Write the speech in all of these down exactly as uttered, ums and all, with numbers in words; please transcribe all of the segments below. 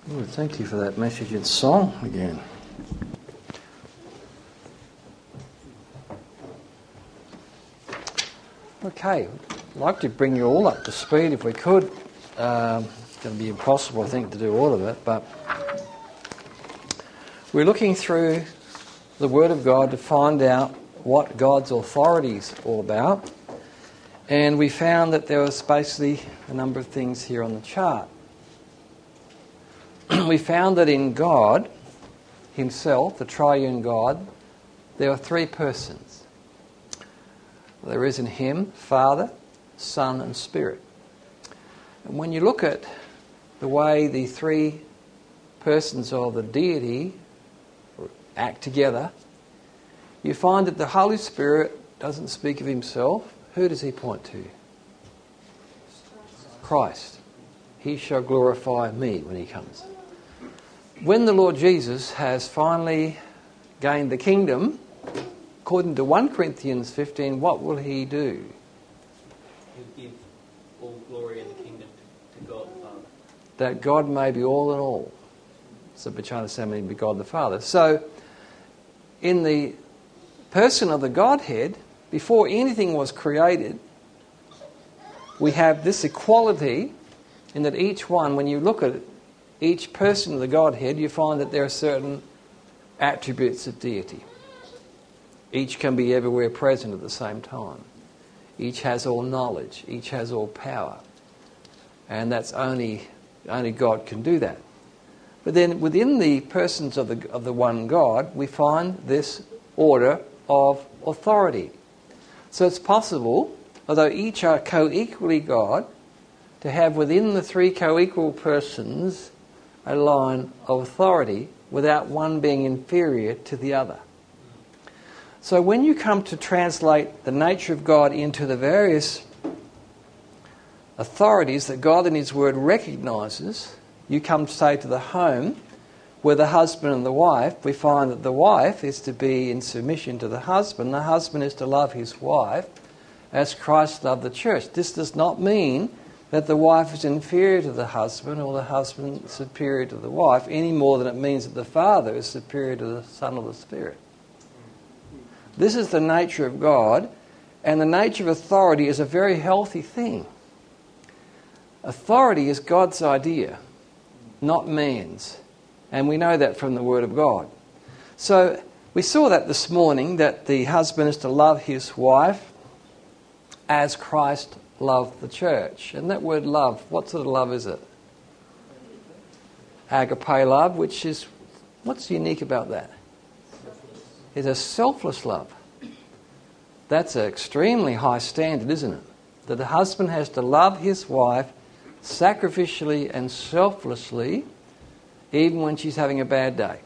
Lord, thank you for that message in song again. Okay, I'd like to bring you all up to speed if we could. Um, it's going to be impossible, I think, to do all of it, but we're looking through the Word of God to find out what God's authority is all about, and we found that there was basically a number of things here on the chart. We found that in God Himself, the triune God, there are three persons. There is in Him Father, Son and Spirit. And when you look at the way the three persons of the deity act together, you find that the Holy Spirit doesn't speak of Himself. Who does He point to? Christ. He shall glorify me when He comes. When the Lord Jesus has finally gained the kingdom, according to First Corinthians fifteen, what will He do? He'll give all glory and the kingdom to, to God the Father. That God may be all in all. So Bachana Samani be God the Father. So, in the person of the Godhead, before anything was created, we have this equality in that each one, when you look at it, each person of the Godhead, you find that there are certain attributes of deity. Each can be everywhere present at the same time. Each has all knowledge. Each has all power. And that's only only God can do that. But then within the persons of the of the one God, we find this order of authority. So it's possible, although each are co-equally God, to have within the three co-equal persons a line of authority without one being inferior to the other. So when you come to translate the nature of God into the various authorities that God in His Word recognises, you come to say to the home where the husband and the wife, we find that the wife is to be in submission to the husband, the husband is to love his wife as Christ loved the church. This does not mean that the wife is inferior to the husband or the husband superior to the wife, any more than it means that the Father is superior to the Son or the Spirit. This is the nature of God, and the nature of authority is a very healthy thing. Authority is God's idea, not man's. And we know that from the Word of God. So we saw that this morning, that the husband is to love his wife as Christ loved the church. And that word love, what sort of love is it? Agape love, which is, what's unique about that? It's a selfless love. That's an extremely high standard, isn't it? That the husband has to love his wife sacrificially and selflessly, even when she's having a bad day.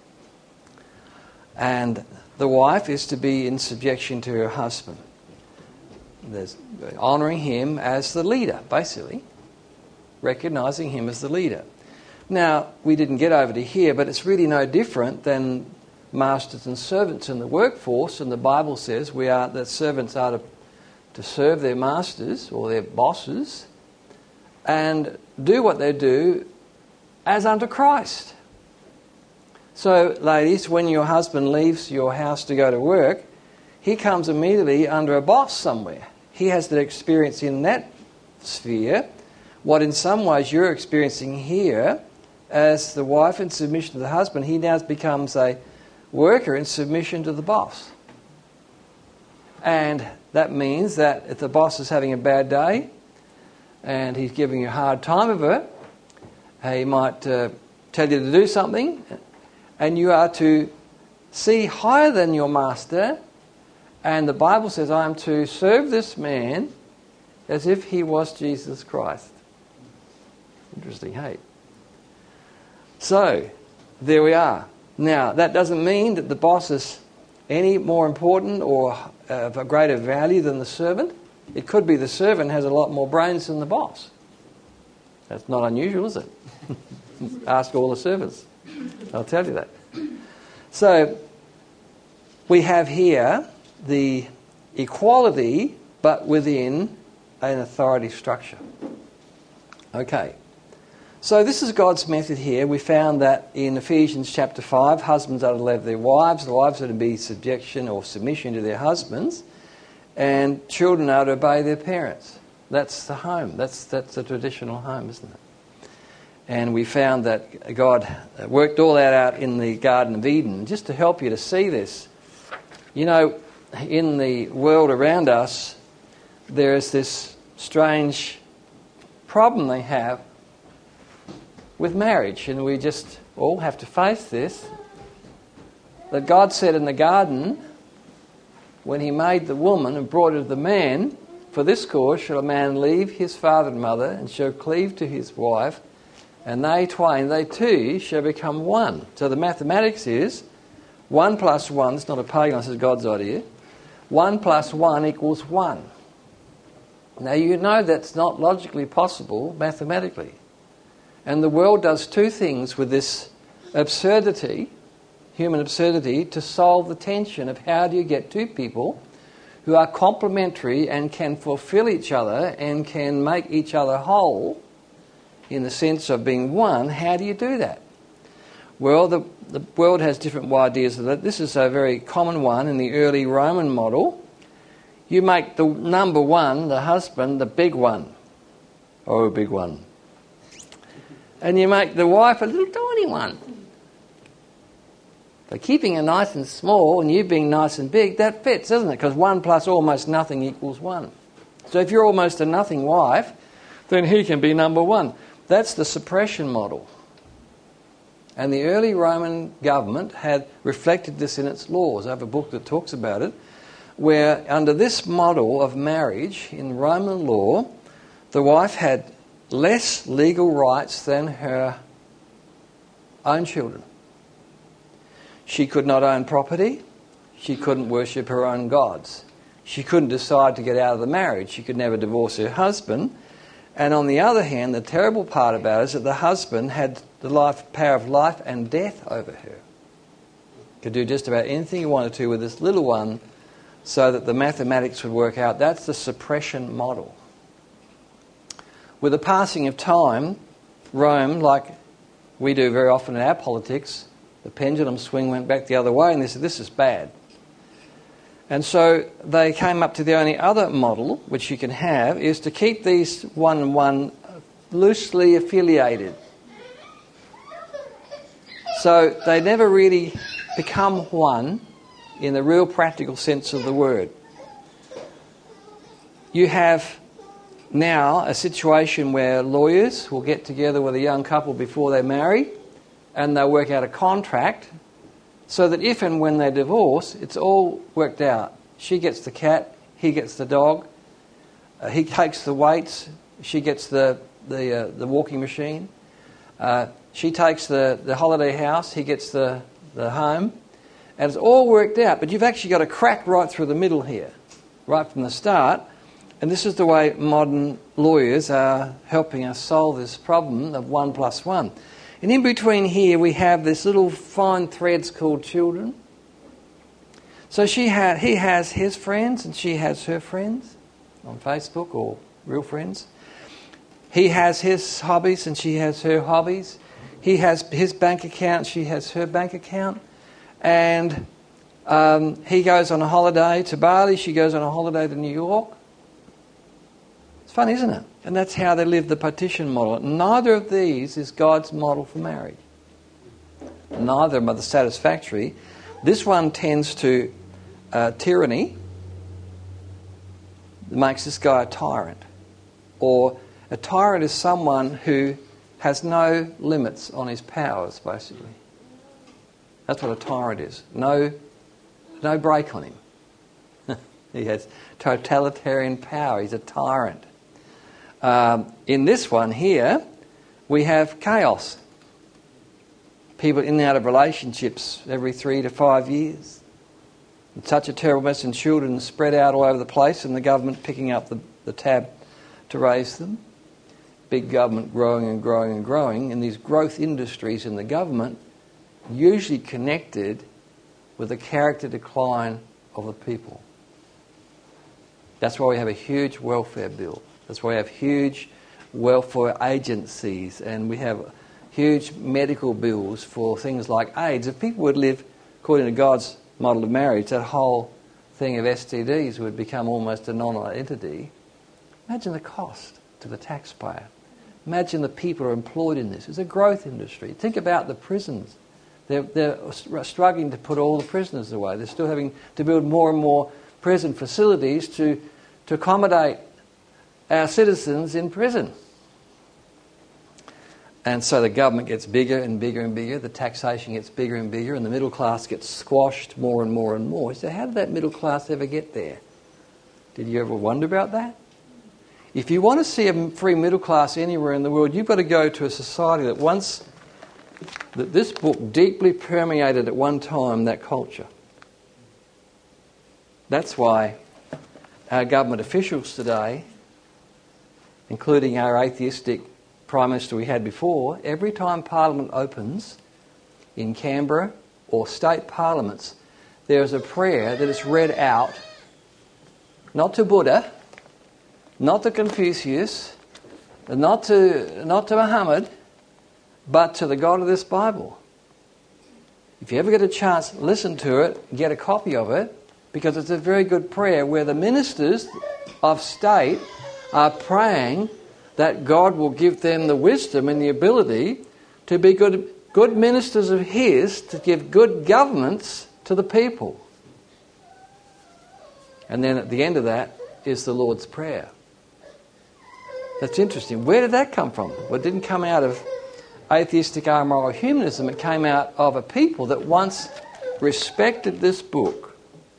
And the wife is to be in subjection to her husband. There's honouring him as the leader, basically. Recognising him as the leader. Now, we didn't get over to here, but it's really no different than masters and servants in the workforce. And the Bible says we are that servants are to, to serve their masters or their bosses and do what they do as unto Christ. So, ladies, when your husband leaves your house to go to work, he comes immediately under a boss somewhere. He has that experience in that sphere, what in some ways you're experiencing here as the wife in submission to the husband. He now becomes a worker in submission to the boss. And that means that if the boss is having a bad day and he's giving you a hard time of it, he might uh, tell you to do something, and you are to see higher than your master. And the Bible says, I am to serve this man as if he was Jesus Christ. Interesting, hey? So, there we are. Now, that doesn't mean that the boss is any more important or of a greater value than the servant. It could be the servant has a lot more brains than the boss. That's not unusual, is it? Ask all the servants. I'll tell you that. So, we have here the equality, but within an authority structure. Okay. So this is God's method here. We found that in Ephesians chapter five, husbands are to love their wives, the wives are to be subjection or submission to their husbands, and children are to obey their parents. That's the home. That's that's the traditional home, isn't it? And we found that God worked all that out in the Garden of Eden. Just to help you to see this, you know, in the world around us, there is this strange problem they have with marriage, and we just all have to face this. That God said in the garden, when he made the woman and brought her to the man, for this cause shall a man leave his father and mother, and shall cleave to his wife, and they twain, they two, shall become one. So the mathematics is, one plus one, it's not a pagan, this is God's idea, one plus one equals one. Now you know that's not logically possible mathematically. And the world does two things with this absurdity, human absurdity, to solve the tension of how do you get two people who are complementary and can fulfill each other and can make each other whole in the sense of being one. How do you do that? Well, the, the world has different ideas of that. This is a very common one in the early Roman model. You make the number one, the husband, the big one. Oh, big one. And you make the wife a little tiny one. So keeping her nice and small and you being nice and big, that fits, doesn't it? Because one plus almost nothing equals one. So if you're almost a nothing wife, then he can be number one. That's the suppression model. And the early Roman government had reflected this in its laws. I have a book that talks about it, where under this model of marriage in Roman law, the wife had less legal rights than her own children. She could not own property. She couldn't worship her own gods. She couldn't decide to get out of the marriage. She could never divorce her husband. And on the other hand, the terrible part about it is that the husband had the life, power of life and death over her. Could do just about anything he wanted to with this little one so that the mathematics would work out. That's the suppression model. With the passing of time, Rome, like we do very often in our politics, the pendulum swing went back the other way and they said, this is bad. And so they came up to the only other model which you can have is to keep these one and one loosely affiliated. So they never really become one in the real practical sense of the word. You have now a situation where lawyers will get together with a young couple before they marry and they'll work out a contract so that if and when they divorce, it's all worked out. She gets the cat, he gets the dog, uh, he takes the weights, she gets the the, uh, the walking machine, uh, she takes the, the holiday house, he gets the, the home, and it's all worked out. But you've actually got a crack right through the middle here, right from the start. And this is the way modern lawyers are helping us solve this problem of one plus one. And in between here we have this little fine threads called children. So she had, he has his friends and she has her friends on Facebook or real friends. He has his hobbies and she has her hobbies. He has his bank account, she has her bank account. And um, he goes on a holiday to Bali, she goes on a holiday to New York. It's fun, isn't it? And that's how they live the partition model. Neither of these is God's model for marriage. Neither of them are satisfactory. This one tends to uh, tyranny. It makes this guy a tyrant. Or a tyrant is someone who has no limits on his powers, basically. That's what a tyrant is. No, no break on him. He has totalitarian power. He's a tyrant. Um, in this one here, we have chaos. People in and out of relationships every three to five years. It's such a terrible mess, and children spread out all over the place and the government picking up the, the tab to raise them. Big government growing and growing and growing, and these growth industries in the government usually connected with the character decline of the people. That's why we have a huge welfare bill. That's why we have huge welfare agencies, and we have huge medical bills for things like AIDS. If people would live according to God's model of marriage, that whole thing of S T Ds would become almost a non-entity. Imagine the cost to the taxpayer. Imagine the people who are employed in this. It's a growth industry. Think about the prisons. They're, they're struggling to put all the prisoners away. They're still having to build more and more prison facilities to, to accommodate our citizens in prison. And so the government gets bigger and bigger and bigger, the taxation gets bigger and bigger, and the middle class gets squashed more and more and more. So how did that middle class ever get there? Did you ever wonder about that? If you want to see a free middle class anywhere in the world, you've got to go to a society that once, that this book deeply permeated at one time that culture. That's why our government officials today, including our atheistic Prime Minister we had before, every time Parliament opens in Canberra or state parliaments, there is a prayer that is read out, not to Buddha, not to Confucius, not to, not to Muhammad, but to the God of this Bible. If you ever get a chance, listen to it, get a copy of it, because it's a very good prayer where the ministers of state are praying that God will give them the wisdom and the ability to be good, good ministers of His, to give good governments to the people. And then at the end of that is the Lord's Prayer. That's interesting. Where did that come from? Well, it didn't come out of atheistic amoral humanism. It came out of a people that once respected this book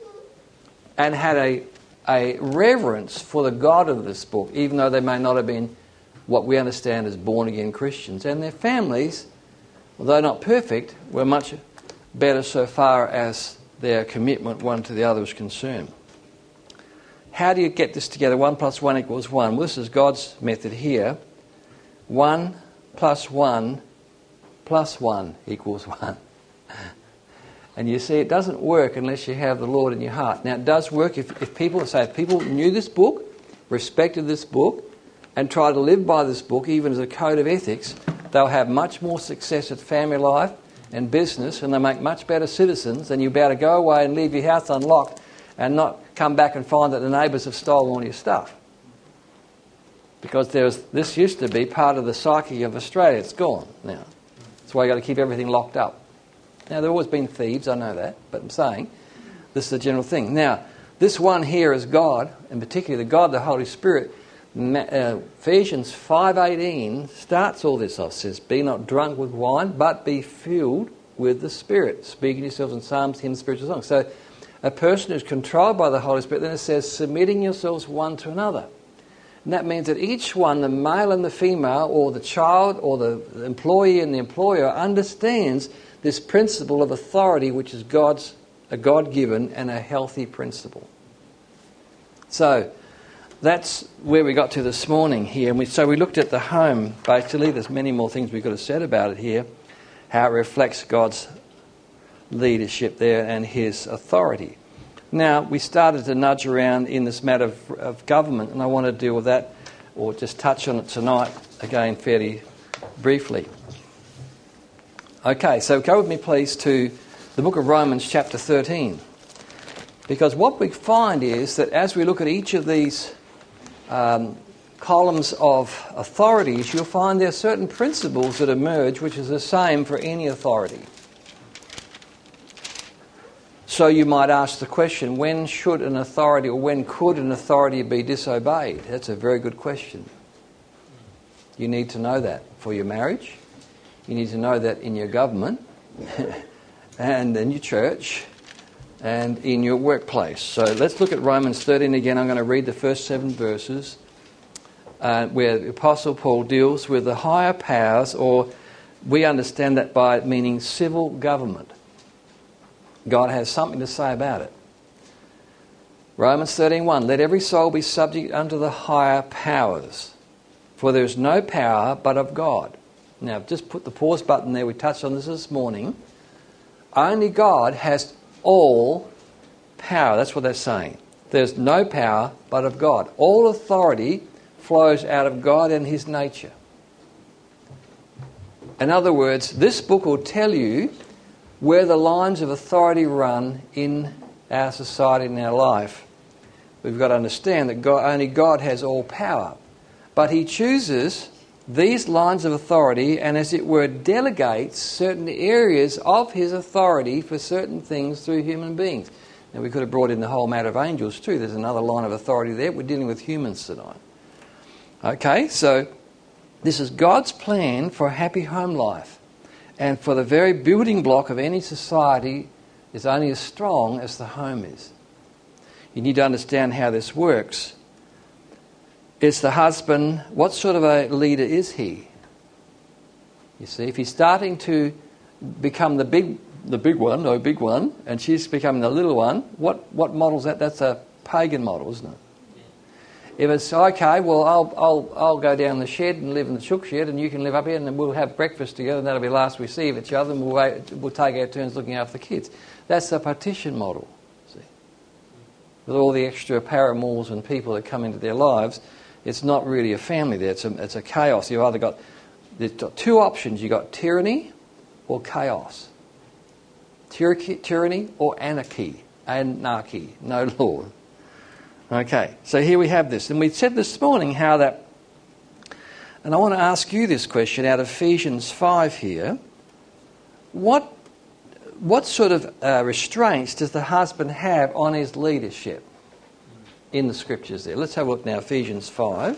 and had a, a reverence for the God of this book, even though they may not have been what we understand as born-again Christians. And their families, although not perfect, were much better so far as their commitment one to the other was concerned. How do you get this together? One plus one equals one. Well, this is God's method here. One plus one plus one equals one. And you see, it doesn't work unless you have the Lord in your heart. Now, it does work if, if people, say, if people knew this book, respected this book, and try to live by this book, even as a code of ethics, they'll have much more success at family life and business, and they'll make much better citizens, and you'll be able to go away and leave your house unlocked and not come back and find that the neighbours have stolen all your stuff. Because there's, this used to be part of the psyche of Australia. It's gone now. That's why you've got to keep everything locked up. Now, there have always been thieves, I know that, but I'm saying this is the general thing. Now, this one here is God, and particularly the God, the Holy Spirit. Uh, Ephesians five eighteen starts all this off. Says, "Be not drunk with wine, but be filled with the Spirit, speaking to yourselves in psalms, hymns, spiritual songs." So, a person who's controlled by the Holy Spirit, then it says, "Submitting yourselves one to another." And that means that each one, the male and the female, or the child, or the employee and the employer, understands this principle of authority, which is God's a God-given and a healthy principle. So, that's where we got to this morning here. And we, so we looked at the home, basically. There's many more things we could have said about it here. How it reflects God's leadership there and His authority. Now, we started to nudge around in this matter of, of government, and I want to deal with that, or just touch on it tonight, again, fairly briefly. Okay, so go with me, please, to the book of Romans, chapter thirteen. Because what we find is that as we look at each of these Um, columns of authorities, you'll find there are certain principles that emerge which is the same for any authority. So you might ask the question, when should an authority or when could an authority be disobeyed? That's a very good question. You need to know that for your marriage. You need to know that in your government and in your church and in your workplace. So let's look at Romans thirteen again. I'm going to read the first seven verses uh, where the Apostle Paul deals with the higher powers, or we understand that by meaning civil government. God has something to say about it. Romans thirteen one, "Let every soul be subject unto the higher powers, for there is no power but of God." Now, just put the pause button there. We touched on this this morning. Only God has all power. That's what they're saying. There's no power but of God. All authority flows out of God and his nature. In other words, this book will tell you where the lines of authority run in our society and our life. We've got to understand that God, only God has all power. But he chooses these lines of authority and, as it were, delegates certain areas of his authority for certain things through human beings. Now, we could have brought in the whole matter of angels too. There's another line of authority there. We're dealing with humans tonight. Okay, so this is God's plan for a happy home life. And for the very building block of any society is only as strong as the home is. You need to understand how this works. It's the husband. What sort of a leader is he? You see, if he's starting to become the big the big one, no big one, and she's becoming the little one, what, what model's that? That's a pagan model, isn't it? If it's, okay, well, I'll I'll I'll go down the shed and live in the chook shed, and you can live up here, and then we'll have breakfast together, and that'll be the last we see of each other, and we'll, wait, we'll take our turns looking after the kids. That's the partition model, see. With all the extra paramours and people that come into their lives, it's not really a family there, it's a, it's a chaos. You've either got, there's got two options. You've got tyranny or chaos. Tyr- tyranny or anarchy. Anarchy, no law. Okay, so here we have this. And we said this morning how that, and I want to ask you this question out of Ephesians five here. What, what sort of uh, restraints does the husband have on his leadership in the scriptures there? Let's have a look now, Ephesians five.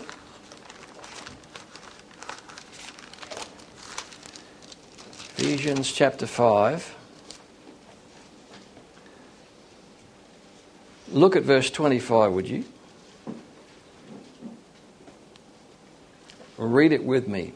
Ephesians chapter five. Look at verse twenty-five, would you? Read it with me.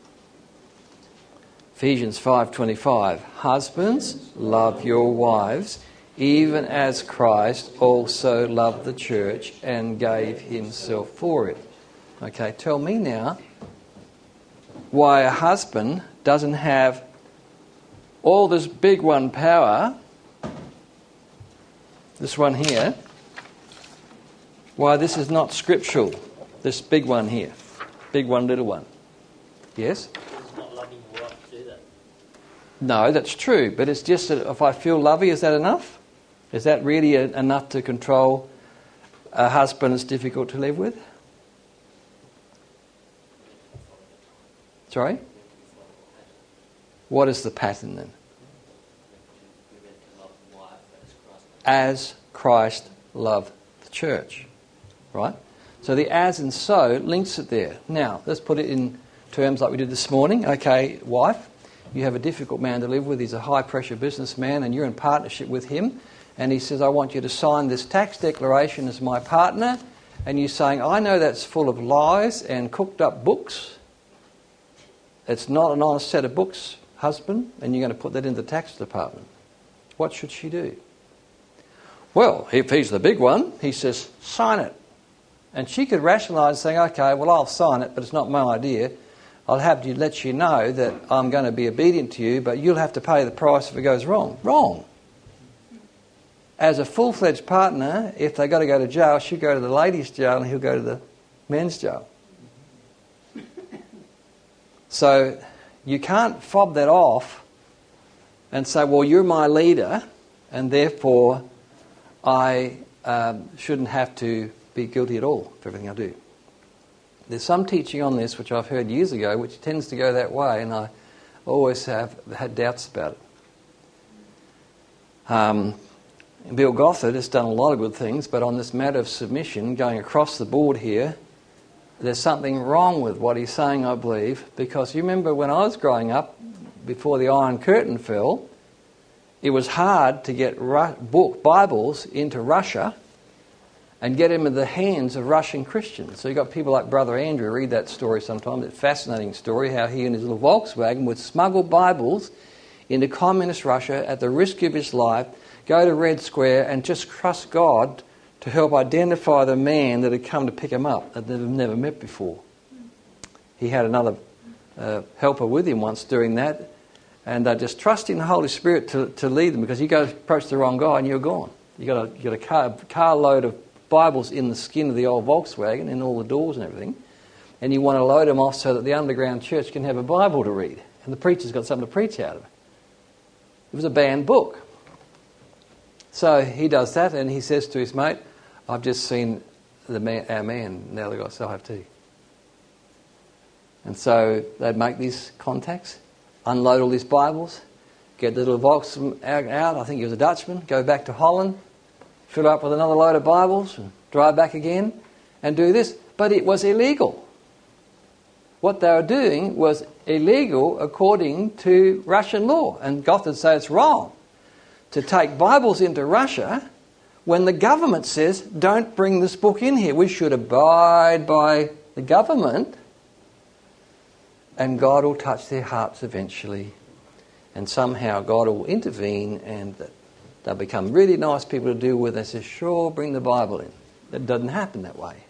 Ephesians five twenty-five. Husbands, love your wives, even as Christ also loved the church and gave himself for it. Okay, tell me now why a husband doesn't have all this big one power, this one here, why this is not scriptural, this big one here, big one, little one. Yes? It's not loving your wife to do that. No, that's true, but it's just that if I feel lovey, is that enough? Is that really a, enough to control a husband that's difficult to live with? Sorry? What is the pattern then? As Christ loved the church. Right? So the as and so links it there. Now, let's put it in terms like we did this morning. Okay, wife, you have a difficult man to live with. He's a high-pressure businessman and you're in partnership with him. And he says, I want you to sign this tax declaration as my partner. And you're saying, I know that's full of lies and cooked up books. It's not an honest set of books, husband, and you're going to put that in the tax department. What should she do? Well, if he's the big one, he says, sign it. And she could rationalise saying, okay, well, I'll sign it, but it's not my idea. I'll have to let you know that I'm going to be obedient to you, but you'll have to pay the price if it goes wrong. Wrong. As a full-fledged partner, if they've got to go to jail, she'll go to the ladies' jail and he'll go to the men's jail. So you can't fob that off and say, well, you're my leader, and therefore I um, shouldn't have to be guilty at all for everything I do. There's some teaching on this which I've heard years ago which tends to go that way, and I always have had doubts about it. Um, Bill Gothard has done a lot of good things, but on this matter of submission, going across the board here, there's something wrong with what he's saying, I believe, because you remember when I was growing up, before the Iron Curtain fell, it was hard to get Ru- book Bibles into Russia and get them in the hands of Russian Christians. So you've got people like Brother Andrew, read that story sometimes, it's a fascinating story, how he and his little Volkswagen would smuggle Bibles into communist Russia at the risk of his life, go to Red Square and just trust God to help identify the man that had come to pick him up, that they've never met before. He had another uh, helper with him once doing that, and uh, just trusting the Holy Spirit to, to lead them, because you go approach the wrong guy and you're gone. You got a you got a car, car load of Bibles in the skin of the old Volkswagen, in all the doors and everything, and you want to load them off so that the underground church can have a Bible to read, and the preacher's got something to preach out of it. It was a banned book. So he does that, and he says to his mate, I've just seen the man, our man, now they've got self tea. And so they'd make these contacts, unload all these Bibles, get the little box out, I think he was a Dutchman, go back to Holland, fill up with another load of Bibles, and drive back again, and do this. But it was illegal. What they were doing was illegal according to Russian law. And Gothard say it's wrong to take Bibles into Russia when the government says, don't bring this book in here. We should abide by the government, and God will touch their hearts eventually. And somehow God will intervene, and they'll become really nice people to deal with. They say, sure, bring the Bible in. It doesn't happen that way.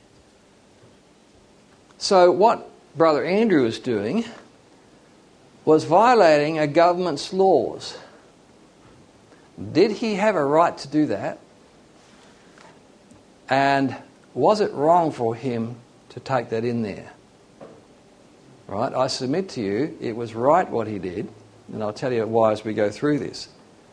So what Brother Andrew was doing was violating a government's laws. Did he have a right to do that? And was it wrong for him to take that in there? Right? I submit to you, it was right what he did, and I'll tell you why as we go through this.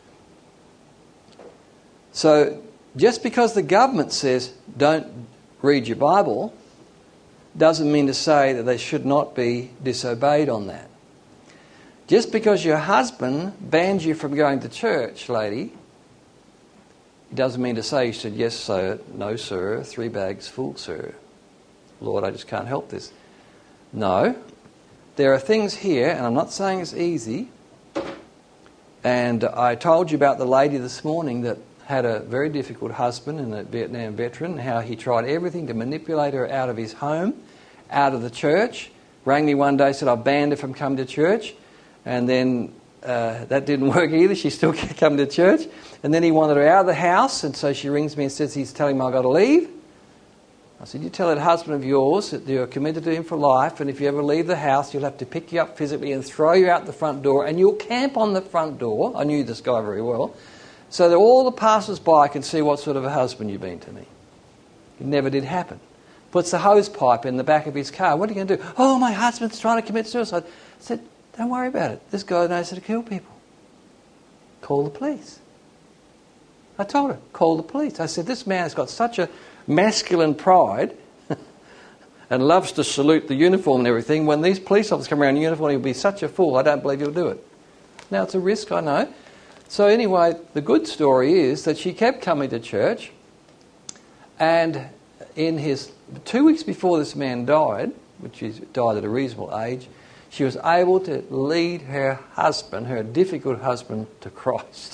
So, just because the government says don't read your Bible doesn't mean to say that they should not be disobeyed on that. Just because your husband bans you from going to church, lady, it doesn't mean to say you said, yes, sir, no, sir, three bags full, sir. Lord, I just can't help this. No. There are things here, and I'm not saying it's easy, and I told you about the lady this morning that had a very difficult husband and a Vietnam veteran, how he tried everything to manipulate her out of his home, out of the church. Rang me one day, said, I've banned her from coming to church. And then uh, that didn't work either. She still kept coming to church. And then he wanted her out of the house, and so she rings me and says he's telling me I've got to leave. I said, you tell that husband of yours that you're committed to him for life, and if you ever leave the house, you'll have to pick you up physically and throw you out the front door, and you'll camp on the front door. I knew this guy very well. So that all the passers-by can see what sort of a husband you've been to me. It never did happen. Puts the hose pipe in the back of his car. What are you going to do? Oh, my husband's trying to commit suicide. I said, don't worry about it. This guy knows how to kill people. Call the police. I told her, call the police. I said, this man has got such a masculine pride and loves to salute the uniform and everything. When these police officers come around in uniform, he'll be such a fool. I don't believe he'll do it. Now, it's a risk, I know. So anyway, the good story is that she kept coming to church, and in his two weeks before this man died, which he died at a reasonable age, she was able to lead her husband, her difficult husband, to Christ.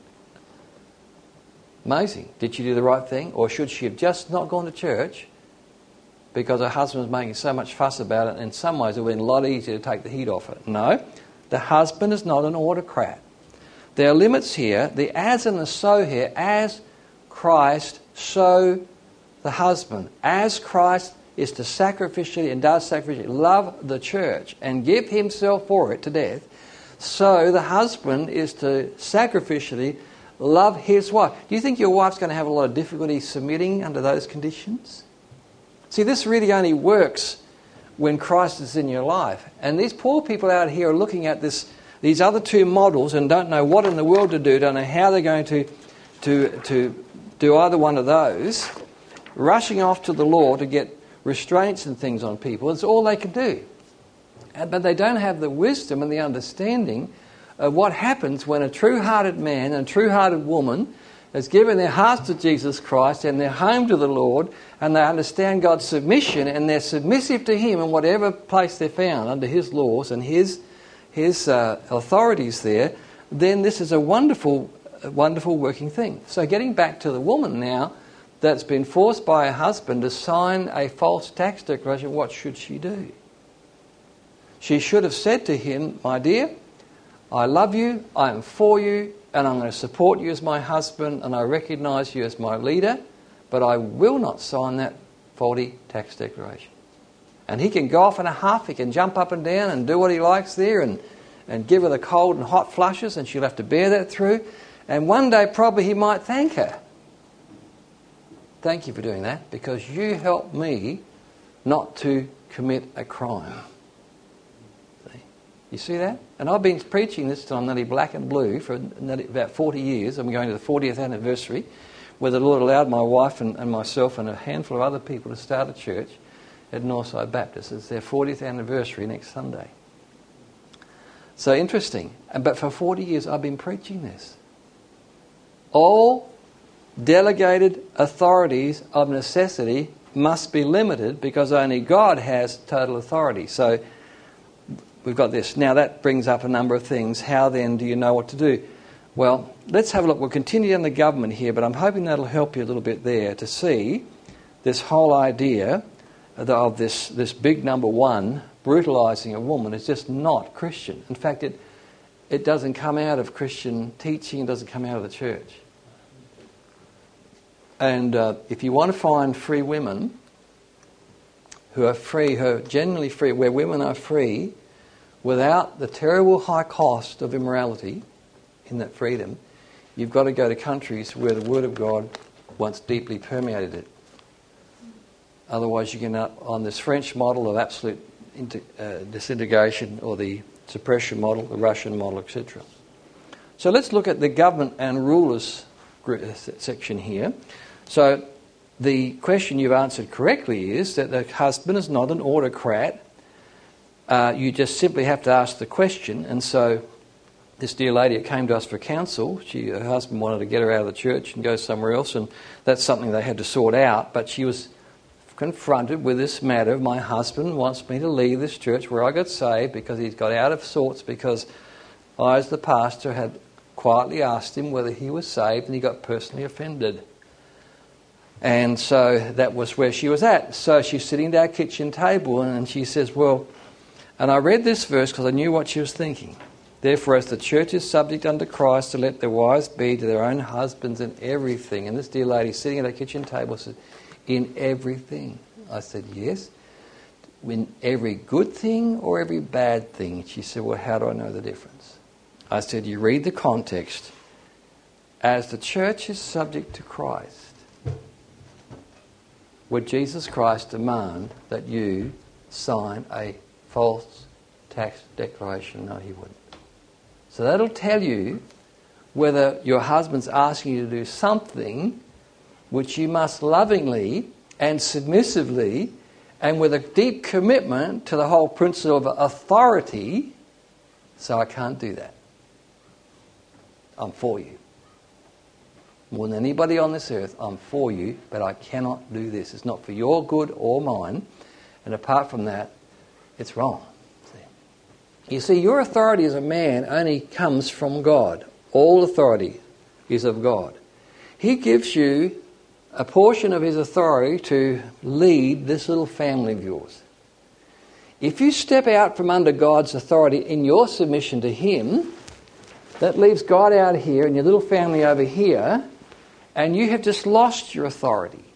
Amazing. Did she do the right thing? Or should she have just not gone to church because her husband was making so much fuss about it? In some ways it would have been a lot easier to take the heat off it. No, the husband is not an autocrat. There are limits here. The as and the so here, as Christ, so the husband. As Christ is to sacrificially and does sacrificially love the church and give himself for it to death, so the husband is to sacrificially love his wife. Do you think your wife's going to have a lot of difficulty submitting under those conditions? See, this really only works when Christ is in your life. And these poor people out here are looking at this, these other two models and don't know what in the world to do, don't know how they're going to, to, to do either one of those, rushing off to the law to get restraints and things on people. It's all they can do. But they don't have the wisdom and the understanding of what happens when a true-hearted man and a true-hearted woman has given their hearts to Jesus Christ and their home to the Lord, and they understand God's submission and they're submissive to Him in whatever place they're found under His laws and His His uh, authorities there. Then this is a wonderful, wonderful working thing. So getting back to the woman now that's been forced by her husband to sign a false tax declaration, what should she do? She should have said to him, my dear, I love you, I am for you, and I'm going to support you as my husband, and I recognise you as my leader, but I will not sign that faulty tax declaration. And he can go off in a huff, he can jump up and down and do what he likes there and, and give her the cold and hot flushes, and she'll have to bear that through. And one day probably he might thank her. Thank you for doing that, because you helped me not to commit a crime. See? You see that? And I've been preaching this till I'm nearly black and blue for nearly about forty years. I'm going to the fortieth anniversary, where the Lord allowed my wife and, and myself and a handful of other people to start a church at Northside Baptist. It's their fortieth anniversary next Sunday. So interesting. But for forty years I've been preaching this. All delegated authorities of necessity must be limited because only God has total authority. So we've got this. Now that brings up a number of things. How then do you know what to do? Well, let's have a look. We'll continue on the government here, but I'm hoping that'll help you a little bit there to see this whole idea of this, this big number one brutalising a woman is just not Christian. In fact, it it doesn't come out of Christian teaching. It doesn't come out of the church. And uh, if you want to find free women who are free, who are genuinely free, where women are free without the terrible high cost of immorality in that freedom, you've got to go to countries where the Word of God once deeply permeated it. Otherwise you get up on this French model of absolute inter, uh, disintegration, or the suppression model, the Russian model, et cetera. So let's look at the government and rulers section here. So the question you've answered correctly is that the husband is not an autocrat. Uh, you just simply have to ask the question. And so this dear lady that came to us for counsel, she, her husband wanted to get her out of the church and go somewhere else, and that's something they had to sort out. But she was confronted with this matter of, my husband wants me to leave this church where I got saved because he's got out of sorts because I, as the pastor, had quietly asked him whether he was saved, and he got personally offended. And so that was where she was at. So she's sitting at our kitchen table and she says, well, and I read this verse because I knew what she was thinking. Therefore, as the church is subject unto Christ, to let their wives be to their own husbands in everything. And this dear lady sitting at our kitchen table said, in everything. I said, yes. In every good thing or every bad thing? She said, well, how do I know the difference? I said, you read the context. As the church is subject to Christ, would Jesus Christ demand that you sign a false tax declaration? No, he wouldn't. So that'll tell you whether your husband's asking you to do something which you must lovingly and submissively and with a deep commitment to the whole principle of authority, so I can't do that. I'm for you. More than anybody on this earth, I'm for you, but I cannot do this. It's not for your good or mine. And apart from that, it's wrong. See? You see, your authority as a man only comes from God. All authority is of God. He gives you a portion of his authority to lead this little family of yours. If you step out from under God's authority in your submission to him, that leaves God out here and your little family over here, and you have just lost your authority.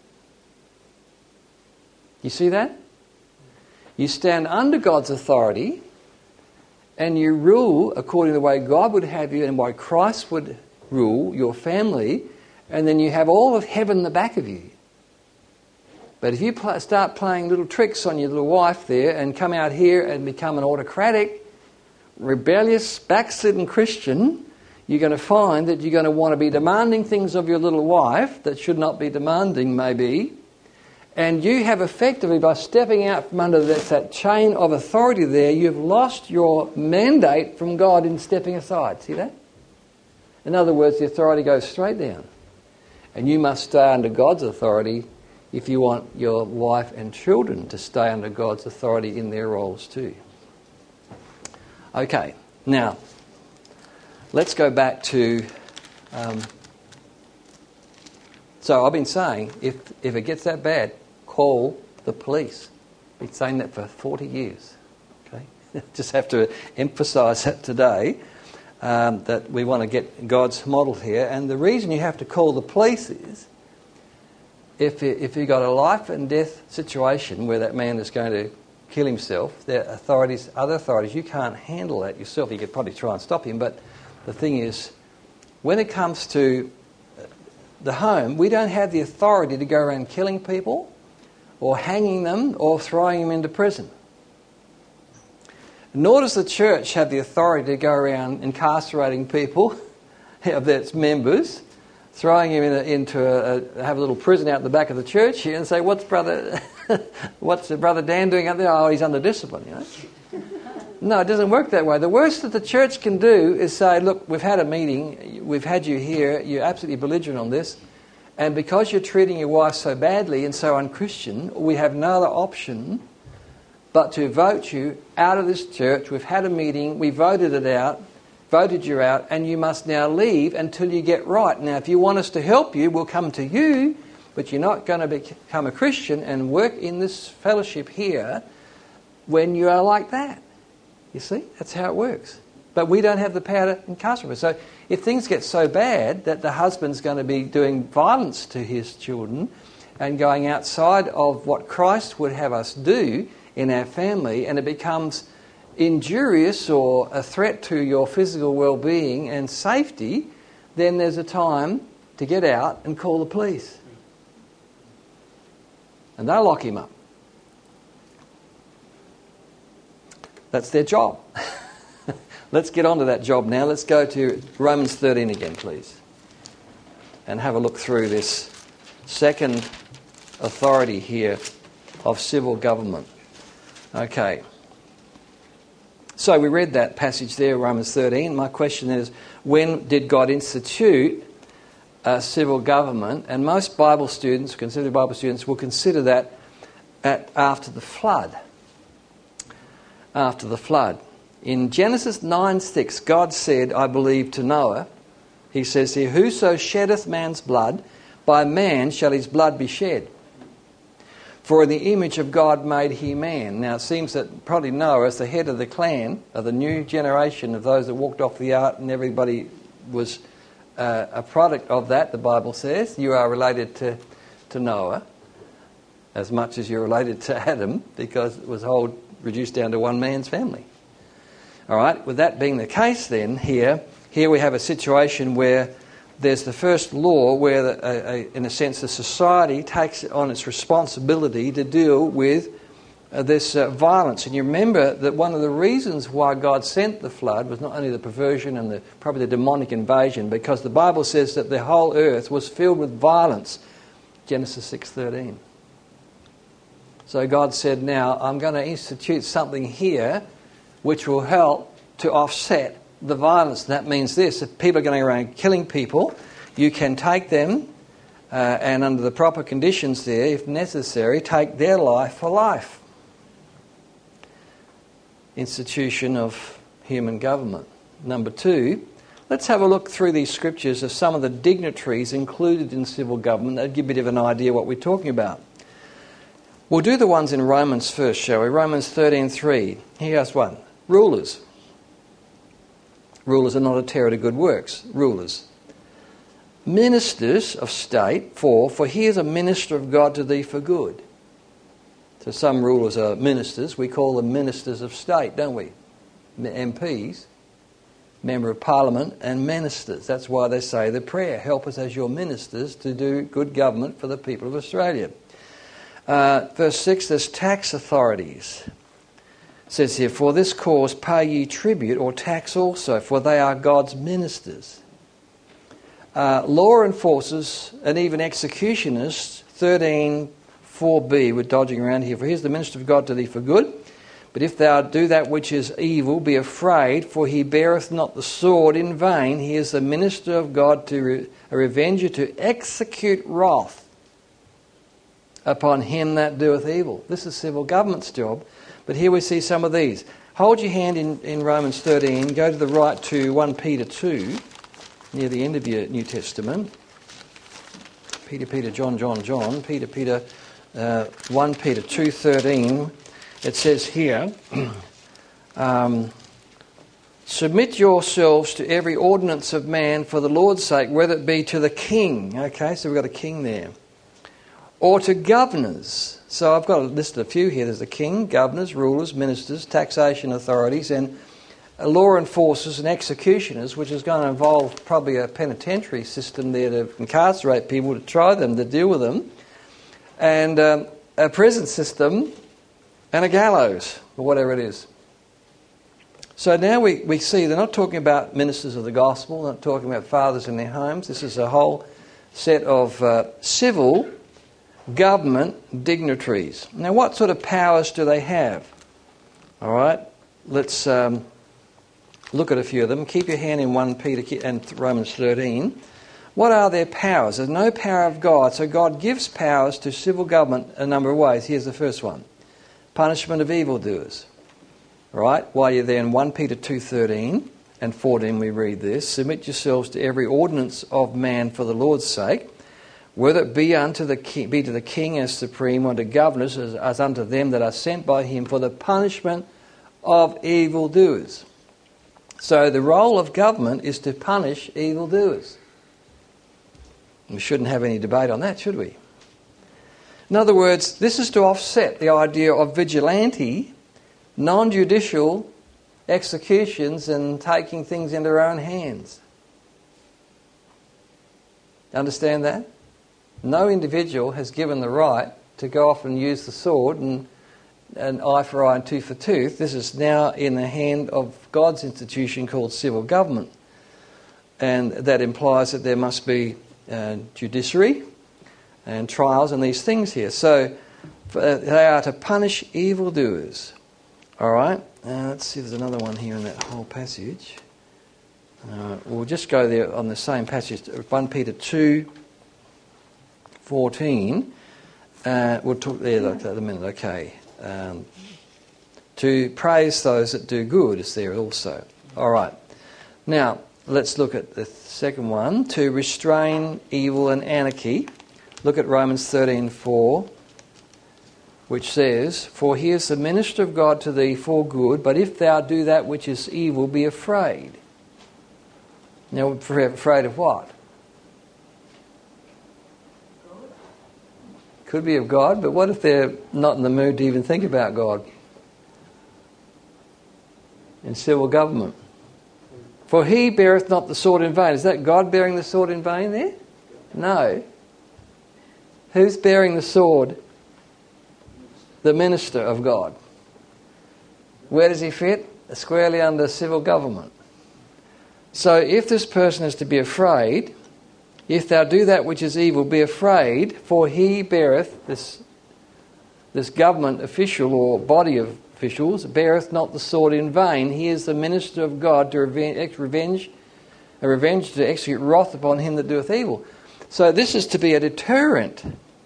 You see that? You stand under God's authority and you rule according to the way God would have you and why Christ would rule your family, and then you have all of heaven in the back of you. But if you pl- start playing little tricks on your little wife there and come out here and become an autocratic, rebellious, backslidden Christian, you're going to find that you're going to want to be demanding things of your little wife that should not be demanding, maybe. And you have effectively, by stepping out from under that, that chain of authority there, you've lost your mandate from God in stepping aside. See that? In other words, the authority goes straight down. And you must stay under God's authority if you want your wife and children to stay under God's authority in their roles too. Okay, now, let's go back to... Um, so I've been saying, if if it gets that bad, call the police. I've been saying that for forty years. Okay, just have to emphasise that today, um, that we want to get God's model here. And the reason you have to call the police is, if you, if you've got a life and death situation where that man is going to kill himself, there are authorities, other authorities, you can't handle that yourself. You could probably try and stop him, but the thing is, when it comes to the home, we don't have the authority to go around killing people or hanging them or throwing them into prison. Nor does the church have the authority to go around incarcerating people of its members, throwing them in a, into a, a have a little prison out the back of the church here and say, "What's brother, what's brother Dan doing out there? Oh, he's under discipline." You know. No, it doesn't work that way. The worst that the church can do is say, "Look, we've had a meeting. We've had you here. You're absolutely belligerent on this, and because you're treating your wife so badly and so unchristian, we have no other option but to vote you out of this church. We've had a meeting, we voted it out, voted you out, and you must now leave until you get right. Now, if you want us to help you, we'll come to you, but you're not going to become a Christian and work in this fellowship here when you are like that." You see? That's how it works. But we don't have the power to incarcerate. So if things get so bad that the husband's going to be doing violence to his children and going outside of what Christ would have us do in our family, and it becomes injurious or a threat to your physical well-being and safety, then there's a time to get out and call the police. And they'll lock him up. That's their job. Let's get on to that job now. Let's go to Romans thirteen again, please. And have a look through this second authority here of civil government. Okay. So we read that passage there, Romans thirteen. My question is, when did God institute a civil government? And most Bible students, conservative Bible students, will consider that at after the flood. After the flood. In Genesis nine six, God said, I believe, to Noah, he says here, "Whoso sheddeth man's blood, by man shall his blood be shed. For in the image of God made he man." Now it seems that probably Noah, as the head of the clan, of the new generation of those that walked off the ark, and everybody was uh, a product of that, the Bible says. You are related to, to Noah as much as you're related to Adam, because it was whole reduced down to one man's family. All right, with that being the case then, here, here we have a situation where there's the first law where, the, a, a, in a sense, the society takes on its responsibility to deal with uh, this uh, violence. And you remember that one of the reasons why God sent the flood was not only the perversion and the, probably the demonic invasion, because the Bible says that the whole earth was filled with violence. Genesis six thirteen. So God said, now I'm going to institute something here which will help to offset the violence. That means this: if people are going around killing people, you can take them uh, and under the proper conditions there, if necessary, take their life for life. Institution of human government. Number two, let's have a look through these scriptures of some of the dignitaries included in civil government. That'll give you a bit of an idea what we're talking about. We'll do the ones in Romans first, shall we? Romans thirteen three. Here's one. Rulers. Rulers are not a terror to good works. Rulers. Ministers of state, for, for he is a minister of God to thee for good. So some rulers are ministers. We call them ministers of state, don't we? M Ps, Member of Parliament, and ministers. That's why they say the prayer, help us as your ministers to do good government for the people of Australia. Uh, verse six, there's tax authorities. It says here, for this cause pay ye tribute or tax also, for they are God's ministers. Uh, law enforcers and even executioners, thirteen four b, we're dodging around here. For he is the minister of God to thee for good. But if thou do that which is evil, be afraid, for he beareth not the sword in vain. He is the minister of God to re- a revenger, to execute wrath upon him that doeth evil. This is civil government's job. But here we see some of these. Hold your hand in, in Romans thirteen. Go to the right to First Peter two, near the end of your New Testament. Peter, Peter, John, John, John. Peter, Peter, uh, First Peter two thirteen. It says here, um, submit yourselves to every ordinance of man for the Lord's sake, whether it be to the king. Okay, so we've got a king there. Or to governors. So I've got listed a few here. There's the king, governors, rulers, ministers, taxation authorities, and law enforcers and executioners, which is going to involve probably a penitentiary system there to incarcerate people, to try them, to deal with them. And um, a prison system and a gallows, or whatever it is. So now we, we see they're not talking about ministers of the gospel, they're not talking about fathers in their homes. This is a whole set of uh, civil government dignitaries. Now, what sort of powers do they have? All right, let's um, look at a few of them. Keep your hand in First Peter and Romans thirteen. What are their powers? There's no power of God, so God gives powers to civil government a number of ways. Here's the first one. Punishment of evildoers. All right, while you're there in First Peter two thirteen and fourteen we read this. Submit yourselves to every ordinance of man for the Lord's sake, whether it be unto the king, be to the king as supreme, or to governors as, as unto them that are sent by him for the punishment of evildoers. So the role of government is to punish evildoers. We shouldn't have any debate on that, should we? In other words, this is to offset the idea of vigilante, non-judicial executions and taking things into their own hands. Understand that? No individual has given the right to go off and use the sword and an eye for eye and tooth for tooth. This is now in the hand of God's institution called civil government. And that implies that there must be uh, judiciary and trials and these things here. So uh, they are to punish evildoers. All right? Uh, let's see, there's another one here in that whole passage. Uh, we'll just go there on the same passage, First Peter two fourteen. Uh, we'll talk there like that in a minute, okay. Um, to praise those that do good is there also. All right. Now, let's look at the second one. To restrain evil and anarchy. Look at Romans thirteen four, which says, For he is the minister of God to thee for good, but if thou do that which is evil, be afraid. Now, afraid of what? Could be of God, but what if they're not in the mood to even think about God? In civil government. For he beareth not the sword in vain. Is that God bearing the sword in vain there? No. Who's bearing the sword? The minister of God. Where does he fit? Squarely under civil government. So if this person is to be afraid, if thou do that which is evil, be afraid, for he beareth, this, this government official or body of officials, beareth not the sword in vain. He is the minister of God to revenge, revenge, a revenge to execute wrath upon him that doeth evil. So this is to be a deterrent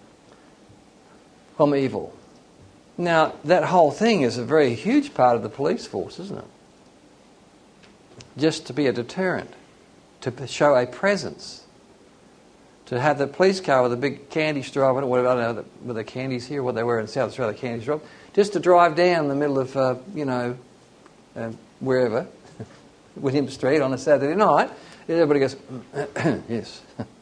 from evil. Now, that whole thing is a very huge part of the police force, isn't it? Just to be a deterrent, to show a presence. To have the police car with a big candy straw, whatever, I don't know, with the candies here, what they were in South Australia, candy straw, just to drive down the middle of, uh, you know, uh, wherever, William Street on a Saturday night, everybody goes, yes.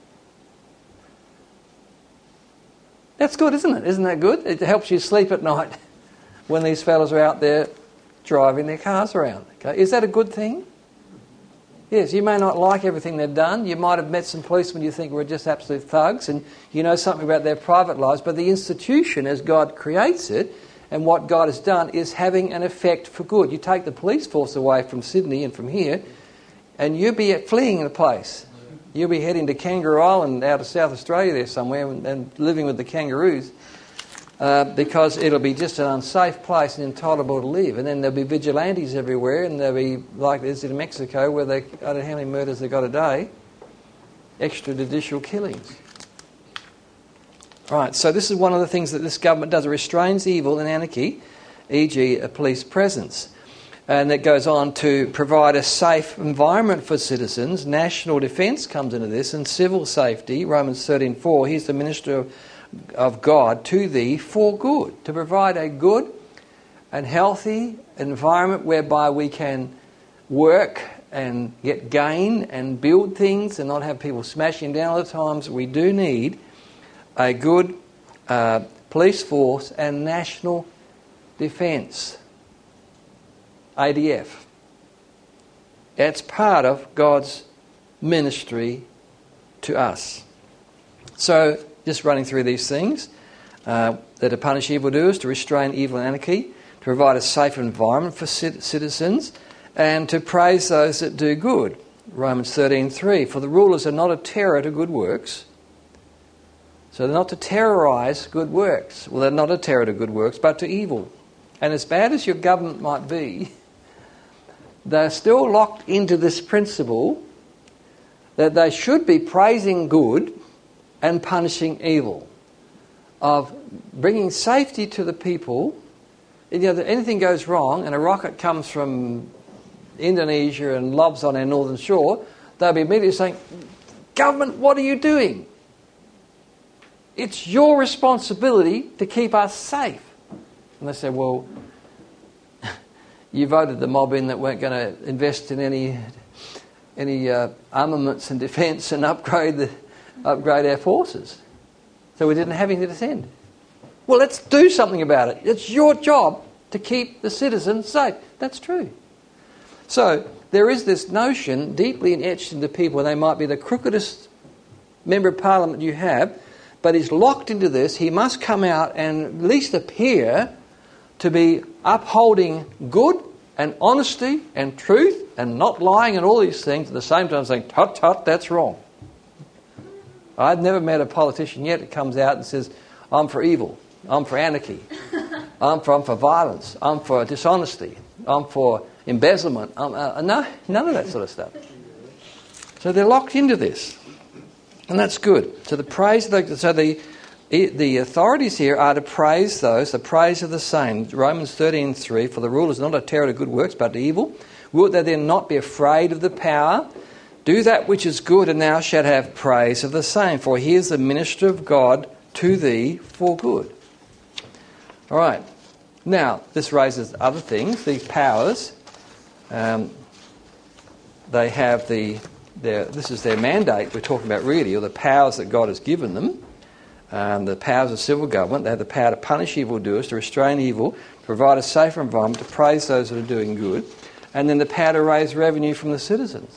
That's good, isn't it? Isn't that good? It helps you sleep at night when these fellas are out there driving their cars around. Okay? Is that a good thing? Yes, you may not like everything they've done. You might have met some policemen you think were just absolute thugs and you know something about their private lives, but the institution as God creates it and what God has done is having an effect for good. You take the police force away from Sydney and from here and you'll be fleeing the place. You'll be heading to Kangaroo Island out of South Australia there somewhere and, and living with the kangaroos uh, because it'll be just an unsafe place and intolerable to live. And then there'll be vigilantes everywhere and there'll be, like there's in Mexico where they, I don't know how many murders they got a day, extrajudicial killings. Right, so this is one of the things that this government does. It restrains evil and anarchy, for example a police presence. And it goes on to provide a safe environment for citizens. National defence comes into this, and civil safety, Romans thirteen four, he's the minister of, of God to thee for good. To provide a good and healthy environment whereby we can work and get gain and build things and not have people smashing down all the times. We do need a good uh, police force and national defence. A D F. It's part of God's ministry to us. So, just running through these things. Uh, they're to punish evildoers, to restrain evil and anarchy, to provide a safe environment for citizens, and to praise those that do good. Romans thirteen three, for the rulers are not a terror to good works. So they're not to terrorise good works. Well, they're not a terror to good works, but to evil. And as bad as your government might be, they're still locked into this principle that they should be praising good and punishing evil, of bringing safety to the people. You know, if anything goes wrong and a rocket comes from Indonesia and lobs on our northern shore, they'll be immediately saying, government, what are you doing? It's your responsibility to keep us safe. And they say, well, you voted the mob in that weren't going to invest in any any uh, armaments and defence and upgrade the upgrade our forces. So we didn't have anything to send. Well, let's do something about it. It's your job to keep the citizens safe. That's true. So there is this notion deeply etched into people, and they might be the crookedest member of parliament you have, but he's locked into this. He must come out and at least appear to be upholding good and honesty and truth and not lying and all these things at the same time saying, tut, tut, that's wrong. I've never met a politician yet that comes out and says, I'm for evil, I'm for anarchy, I'm for, I'm for violence, I'm for dishonesty, I'm for embezzlement. I'm, uh, no, none of that sort of stuff. So they're locked into this. And that's good. So the praise, the, so the the authorities here are to praise those, the praise of the same. Romans thirteen three, for the rule is not a terror to good works, but to evil. Wilt thou then not be afraid of the power? Do that which is good, and thou shalt have praise of the same. For he is the minister of God to thee for good. All right. Now, this raises other things. These powers, um, they have the, their, this is their mandate we're talking about really, or the powers that God has given them. Um, the powers of civil government. They have the power to punish evildoers, to restrain evil, to provide a safer environment, to praise those that are doing good, and then the power to raise revenue from the citizens.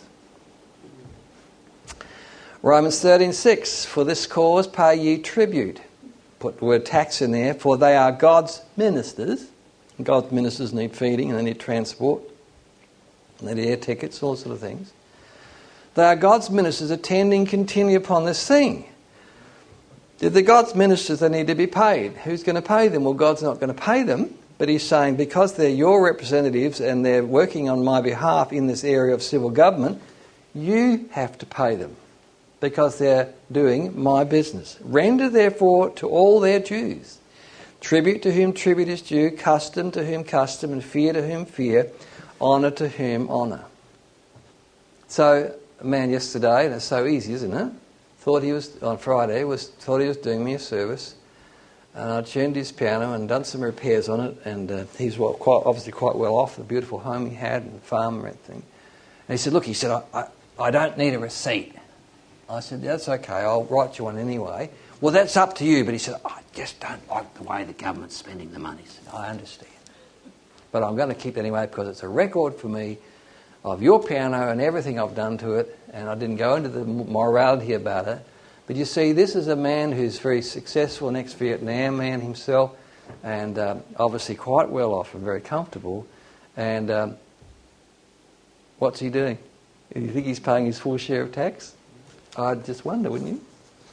Romans thirteen six, for this cause pay ye tribute. Put the word tax in there, for they are God's ministers. And God's ministers need feeding and they need transport, and they need air tickets, all sort of things. They are God's ministers attending continually upon this thing. If they're God's ministers, they need to be paid. Who's going to pay them? Well, God's not going to pay them. But he's saying because they're your representatives and they're working on my behalf in this area of civil government, you have to pay them because they're doing my business. Render therefore to all their dues. Tribute to whom tribute is due, custom to whom custom, and fear to whom fear, honour to whom honour. So, a man yesterday, and it's so easy, isn't it? Thought he was, on Friday, was thought he was doing me a service. And I tuned his piano and done some repairs on it. And uh, he's well, quite, obviously quite well off, the beautiful home he had and farm and everything. And he said, look, he said, I, I, I don't need a receipt. I said, that's okay, I'll write you one anyway. Well, that's up to you. But he said, I just don't like the way the government's spending the money. I said, I understand. But I'm going to keep it anyway because it's a record for me of your piano and everything I've done to it. And I didn't go into the morality about it. But you see, this is a man who's very successful, an ex-Vietnam man himself, and um, obviously quite well off and very comfortable. And um, what's he doing? You think he's paying his full share of tax? I'd just wonder, wouldn't you?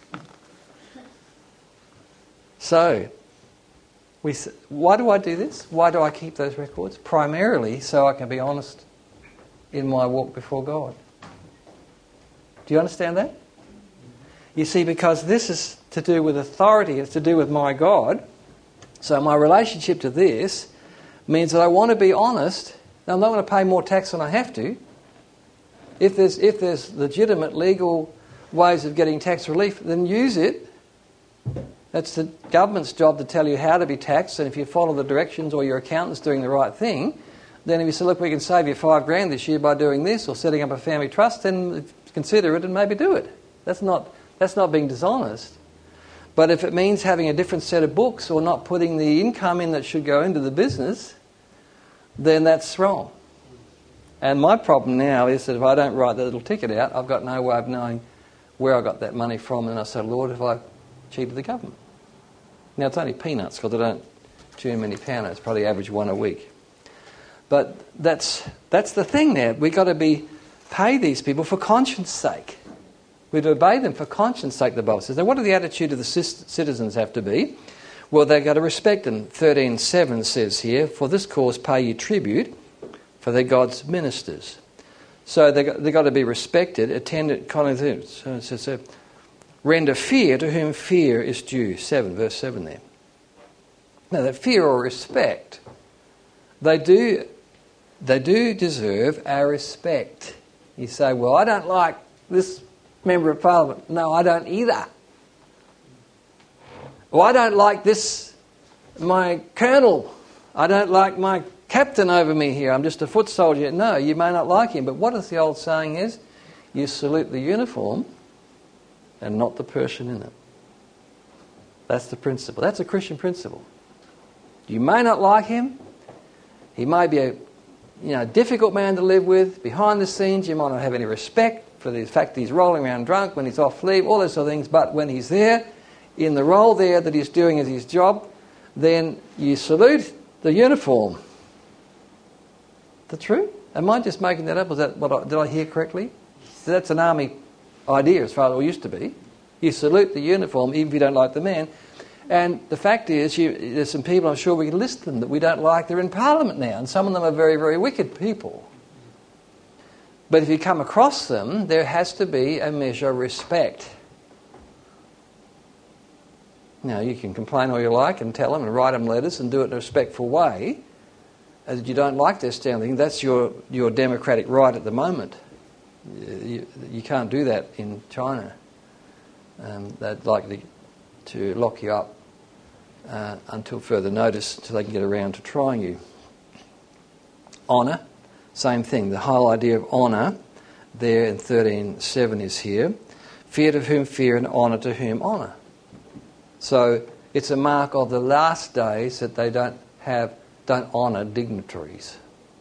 So, we, why do I do this? Why do I keep those records? Primarily so I can be honest in my walk before God. Do you understand that? You see, because this is to do with authority, it's to do with my God. So my relationship to this means that I want to be honest. Now, I'm not going to pay more tax than I have to. If there's if there's legitimate legal ways of getting tax relief, then use it. That's the government's job to tell you how to be taxed, and if you follow the directions or your accountant's doing the right thing, then if you say, look, we can save you five grand this year by doing this or setting up a family trust, then consider it and maybe do it. That's not that's not being dishonest. But if it means having a different set of books or not putting the income in that should go into the business, then that's wrong. And my problem now is that if I don't write that little ticket out, I've got no way of knowing where I got that money from. And I say, Lord, have I cheated the government? Now, it's only peanuts because I don't chew many pounds. Probably average one a week. But that's that's the thing there. We've got to be pay these people for conscience sake. We'd obey them for conscience sake, the Bible says. Now, what do the attitude of the citizens have to be? Well, they've got to respect them. thirteen seven says here, for this cause pay ye tribute, for they're God's ministers. So they've got, they've got to be respected, attended, kind of things. So it says, uh, render fear to whom fear is due. seven, verse seven there. Now, that fear or respect, they do, they do deserve our respect. You say, well, I don't like this member of Parliament. No, I don't either. Well, I don't like this, my colonel. I don't like my captain over me here. I'm just a foot soldier. No, you may not like him. But what is the old saying is? You salute the uniform and not the person in it. That's the principle. That's a Christian principle. You may not like him. He may be a you know, difficult man to live with. Behind the scenes, you might not have any respect for the fact that he's rolling around drunk when he's off leave, all those sort of things. But when he's there, in the role there that he's doing as his job, then you salute the uniform. Is that true? Am I just making that up? Was that what I, did I hear correctly? So that's an army idea as far as it used to be. You salute the uniform even if you don't like the man. And the fact is, you, there's some people, I'm sure we can list them, that we don't like. They're in Parliament now, and some of them are very, very wicked people. But if you come across them, there has to be a measure of respect. Now, you can complain all you like and tell them and write them letters and do it in a respectful way. As you don't like their standing, that's your, your democratic right at the moment. You, you can't do that in China. Um, they'd like to, to lock you up uh, until further notice, until they can get around to trying you. Honour. Same thing, the whole idea of honour there in thirteen seven is here. Fear to whom fear and honour to whom honour. So it's a mark of the last days that they don't have, don't honour dignitaries.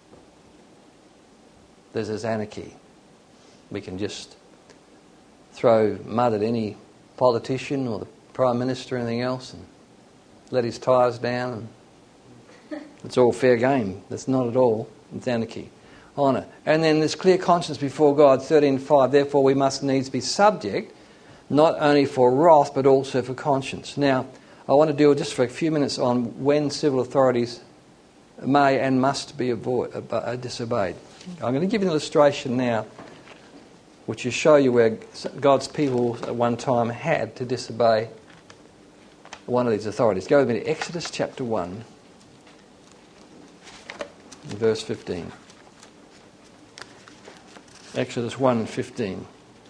There's this anarchy. We can just throw mud at any politician or the Prime Minister or anything else and let his tyres down. And it's all fair game. That's not at all. It's anarchy. Honour. And then this clear conscience before God, thirteen five, therefore we must needs be subject, not only for wrath but also for conscience. Now, I want to deal just for a few minutes on when civil authorities may and must be avoid, uh, disobeyed. I'm going to give you an illustration now which will show you where God's people at one time had to disobey one of these authorities. Go with me to Exodus chapter one, verse fifteen. Exodus one fifteen.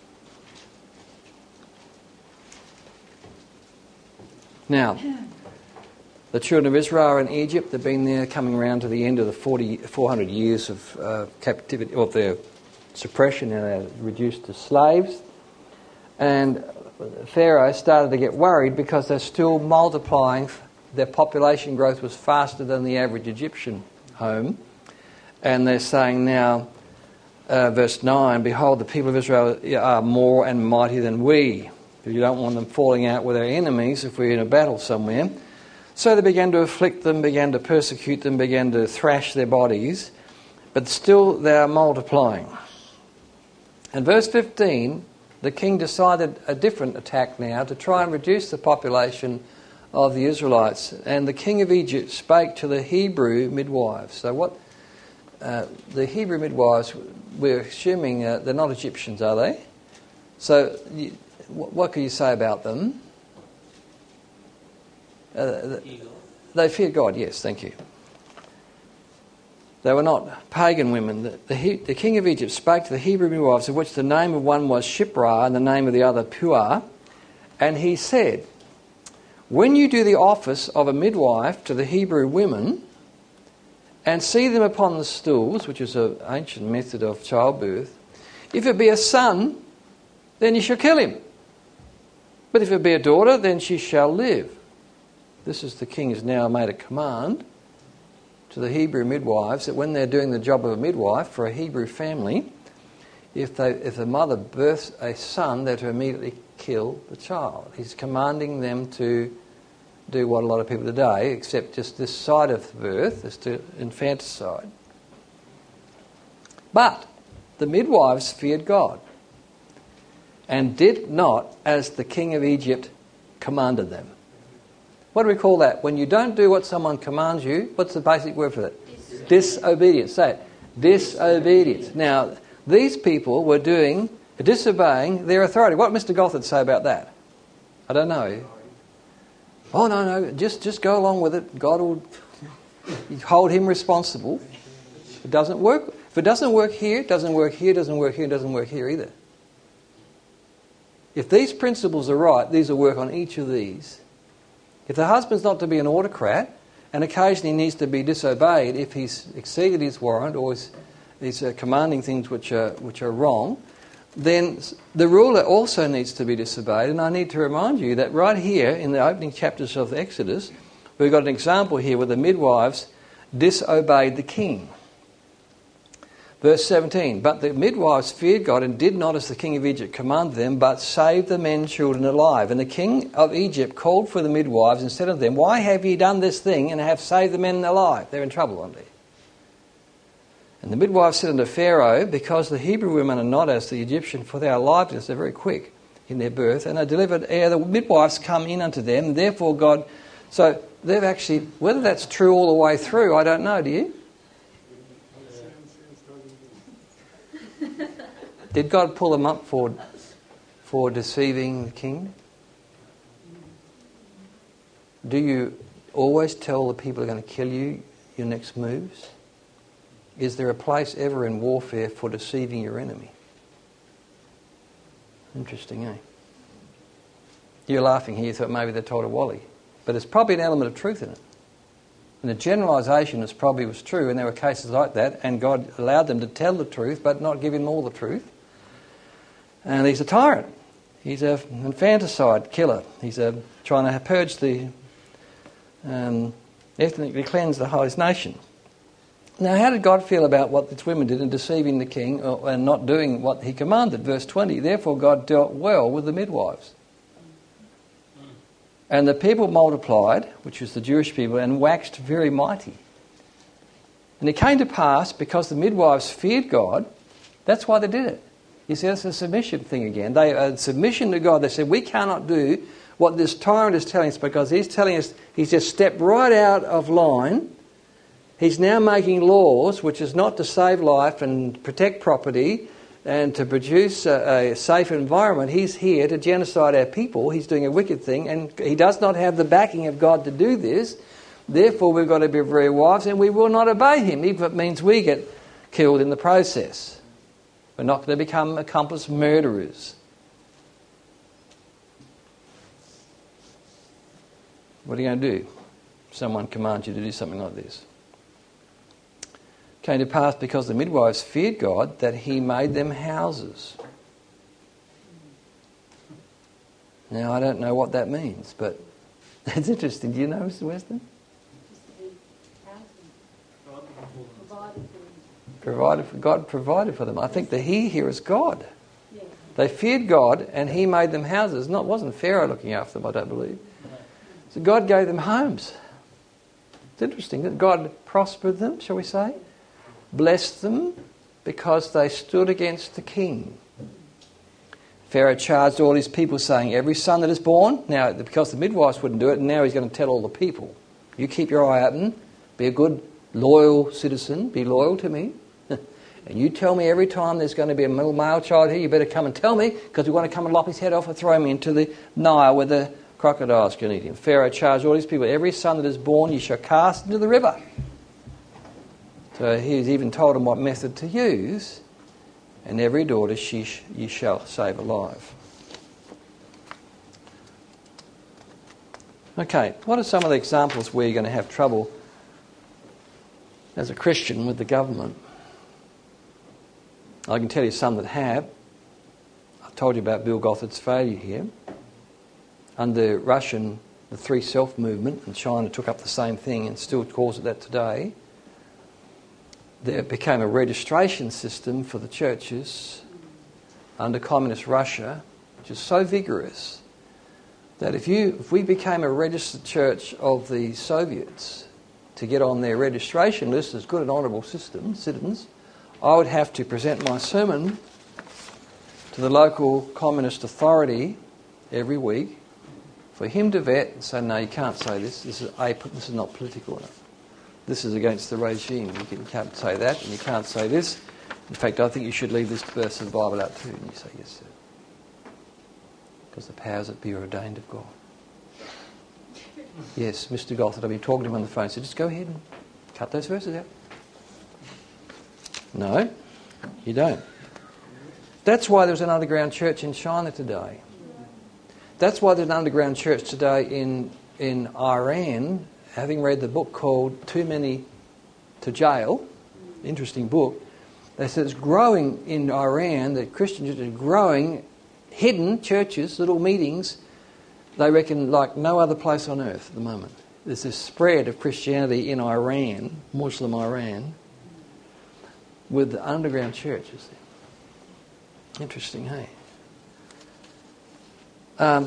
Now, the children of Israel are in Egypt. They've been there coming around to the end of the forty, four hundred years of uh, captivity, of their suppression, and they're reduced to slaves. And Pharaoh started to get worried because they're still multiplying. Their population growth was faster than the average Egyptian home. And they're saying now, uh, verse nine, behold, the people of Israel are more and mighty than we. You don't want them falling out with our enemies if we're in a battle somewhere. So they began to afflict them, began to persecute them, began to thrash their bodies, but still they are multiplying. And verse fifteen, the king decided a different attack now to try and reduce the population of the Israelites. And the king of Egypt spake to the Hebrew midwives. So what uh, the Hebrew midwives, we're assuming uh, they're not Egyptians, are they? So you, what can you say about them? Uh, they feared God, yes, thank you. They were not pagan women. The, the, the king of Egypt spake to the Hebrew midwives, of which the name of one was Shiphrah and the name of the other Puah. And he said, when you do the office of a midwife to the Hebrew women and see them upon the stools, which is an ancient method of childbirth, if it be a son, then you shall kill him. But if it be a daughter, then she shall live. This is the king has now made a command to the Hebrew midwives that when they're doing the job of a midwife for a Hebrew family, if they if the mother births a son, they're to immediately kill the child. He's commanding them to do what a lot of people today, except just this side of birth, is to infanticide. But the midwives feared God and did not as the king of Egypt commanded them. What do we call that? When you don't do what someone commands you, what's the basic word for that? Disobedience. Disobedience. Say it. Disobedience. Now, these people were doing, disobeying their authority. What did Mister Gothard say about that? I don't know. Oh, no, no, just, just go along with it. God will hold him responsible. It doesn't work. If it doesn't work here, it doesn't work here, doesn't work here, it doesn't work here either. If these principles are right, these will work on each of these. If the husband's not to be an autocrat, and occasionally needs to be disobeyed if he's exceeded his warrant or he's, he's uh, commanding things which are, which are wrong, then the ruler also needs to be disobeyed. And I need to remind you that right here in the opening chapters of Exodus, we've got an example here where the midwives disobeyed the king. Verse seventeen, but the midwives feared God and did not as the king of Egypt commanded them, but saved the men and children alive. And the king of Egypt called for the midwives and said unto them, why have ye done this thing and have saved the men alive? They're in trouble, aren't they? And the midwives said unto Pharaoh, because the Hebrew women are not as the Egyptian, for they are liveliness, they're very quick in their birth, and are delivered ere the midwives come in unto them, and therefore God... So they've actually, whether that's true all the way through, I don't know, do you? Did God pull them up for for deceiving the king? Do you always tell the people who are going to kill you your next moves? Is there a place ever in warfare for deceiving your enemy? Interesting, eh? You're laughing here, you thought maybe they told a Wally. But there's probably an element of truth in it. And the generalisation is probably was true, and there were cases like that, and God allowed them to tell the truth, but not give him all the truth. And he's a tyrant. He's an infanticide killer. He's a, trying to purge the, um, ethnically cleanse the whole nation. Now, how did God feel about what these women did in deceiving the king and not doing what he commanded? Verse twenty, therefore God dealt well with the midwives. And the people multiplied, which was the Jewish people, and waxed very mighty. And it came to pass, because the midwives feared God, that's why they did it. You see, that's a submission thing again. They had submission to God. They said, we cannot do what this tyrant is telling us, because he's telling us, he's just stepped right out of line. He's now making laws, which is not to save life and protect property and to produce a, a safe environment. He's here to genocide our people. He's doing a wicked thing, and he does not have the backing of God to do this. Therefore, we've got to be very wise, and we will not obey him, even if it means we get killed in the process. We're not going to become accomplice murderers. What are you going to do if someone commands you to do something like this? It came to pass, because the midwives feared God, that he made them houses. Now, I don't know what that means, but that's interesting. Do you know, Mister Weston? Provided for, God provided for them. I think the he here is God. Yeah. They feared God, and he made them houses. Not wasn't Pharaoh looking after them, I don't believe. So God gave them homes. It's interesting that God prospered them, shall we say, blessed them, because they stood against the king. Pharaoh charged all his people, saying, every son that is born, now because the midwives wouldn't do it, and now he's going to tell all the people, you keep your eye open, be a good, loyal citizen, be loyal to me. And you tell me every time there's going to be a little male child here, you better come and tell me, because we want to come and lop his head off and throw him into the Nile where the crocodiles can eat him. Pharaoh charged all his people, every son that is born you shall cast into the river. So he's even told them what method to use, and every daughter she sh- you shall save alive. Okay, what are some of the examples where you're going to have trouble as a Christian with the government? I can tell you some that have. I've told you about Bill Gothard's failure here. Under Russian, the Three Self movement, and China took up the same thing and still calls it that today. There became a registration system for the churches under Communist Russia, which is so vigorous that if you if we became a registered church of the Soviets to get on their registration list as good and honourable system, citizens, I would have to present my sermon to the local communist authority every week for him to vet and say, no, you can't say this, this is, a, this is not political enough. This is against the regime. You can't say that and you can't say this. In fact, I think you should leave this verse of the Bible out too. And you say, yes, sir. Because the powers that be are ordained of God. Yes, Mister Gothard, I've been talking to him on the phone. So just go ahead and cut those verses out. No, you don't. That's why there's an underground church in China today. That's why there's an underground church today in, in Iran, having read the book called Too Many to Jail, interesting book. They said it's growing in Iran, that Christian churches are growing, hidden churches, little meetings, they reckon like no other place on earth at the moment. There's this spread of Christianity in Iran, Muslim Iran, with the underground churches. Interesting, hey? Um,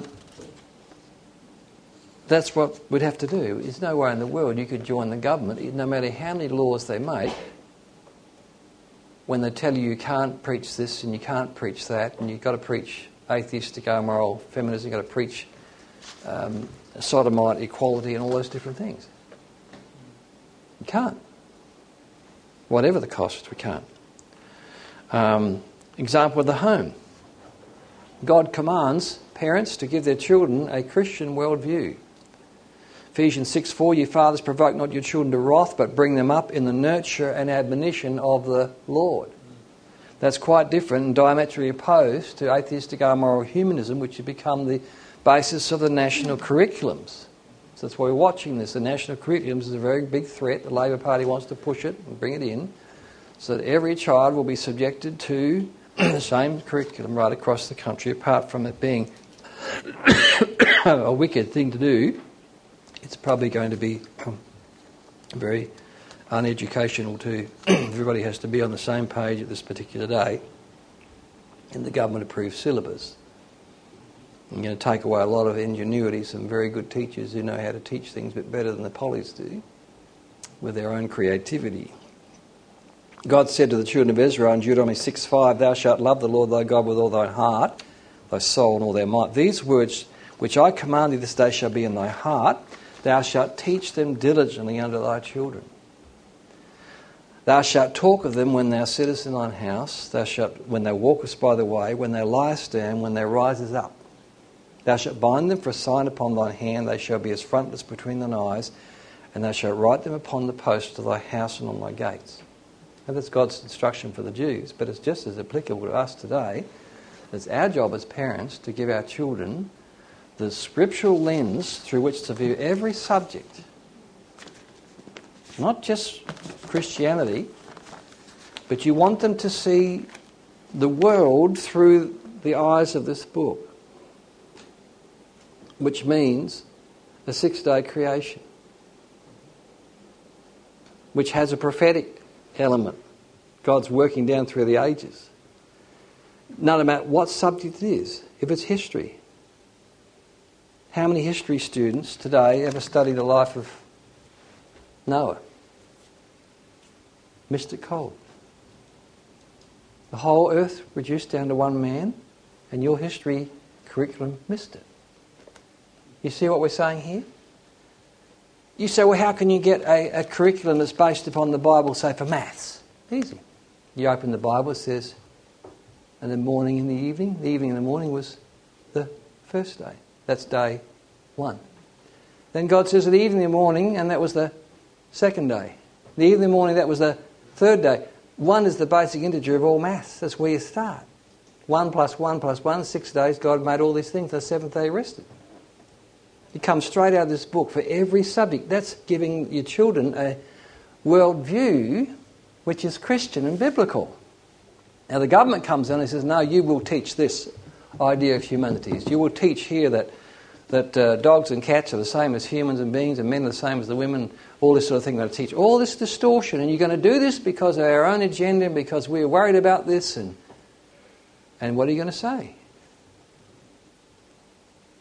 that's what we'd have to do. There's no way in the world you could join the government, no matter how many laws they make, when they tell you you can't preach this and you can't preach that, and you've got to preach atheistic, amoral, feminism, you've got to preach um, sodomite, equality, and all those different things. You can't. Whatever the cost, we can't. Um, example of the home. God commands parents to give their children a Christian worldview. Ephesians six four, you fathers provoke not your children to wrath, but bring them up in the nurture and admonition of the Lord. That's quite different and diametrically opposed to atheistic amoral humanism, which has become the basis of the national curriculums. So that's why we're watching this. The national curriculums is a very big threat. The Labor Party wants to push it and bring it in so that every child will be subjected to the same curriculum right across the country, apart from it being a wicked thing to do. It's probably going to be very uneducational too. Everybody has to be on the same page at this particular day in the government-approved syllabus. I'm going to take away a lot of ingenuity, some very good teachers who know how to teach things a bit better than the pollies do, with their own creativity. God said to the children of Israel in Deuteronomy six five, thou shalt love the Lord thy God with all thy heart, thy soul, and all thy might. These words which I command thee this day shall be in thy heart. Thou shalt teach them diligently unto thy children. Thou shalt talk of them when thou sittest in thine house, thou shalt, when thou walkest by the way, when thou liest down, when thou risest up. Thou shalt bind them for a sign upon thine hand, they shall be as frontlets between thine eyes, and thou shalt write them upon the posts of thy house and on thy gates. Now that's God's instruction for the Jews, but it's just as applicable to us today. It's our job as parents to give our children the scriptural lens through which to view every subject. Not just Christianity, but you want them to see the world through the eyes of this book, which means a six-day creation, which has a prophetic element. God's working down through the ages. No matter what subject it is, if it's history. How many history students today ever study the life of Noah? Missed it cold. The whole earth reduced down to one man, and your history curriculum missed it. You see what we're saying here? You say, well, how can you get a, a curriculum that's based upon the Bible, say, for maths? Easy. You open the Bible, it says, and the morning and the evening. The evening and the morning was the first day. That's day one. Then God says the evening and the morning, and that was the second day. The evening and the morning, that was the third day. One is the basic integer of all maths. That's where you start. One plus one plus one, six days, God made all these things. The seventh day he rested. It comes straight out of this book for every subject. That's giving your children a worldview which is Christian and biblical. Now the government comes in and says, no, you will teach this idea of humanities. You will teach here that that uh, dogs and cats are the same as humans and beings, and men are the same as the women, all this sort of thing. We're going to teach all this distortion, and you're going to do this because of our own agenda and because we're worried about this. And, and what are you going to say?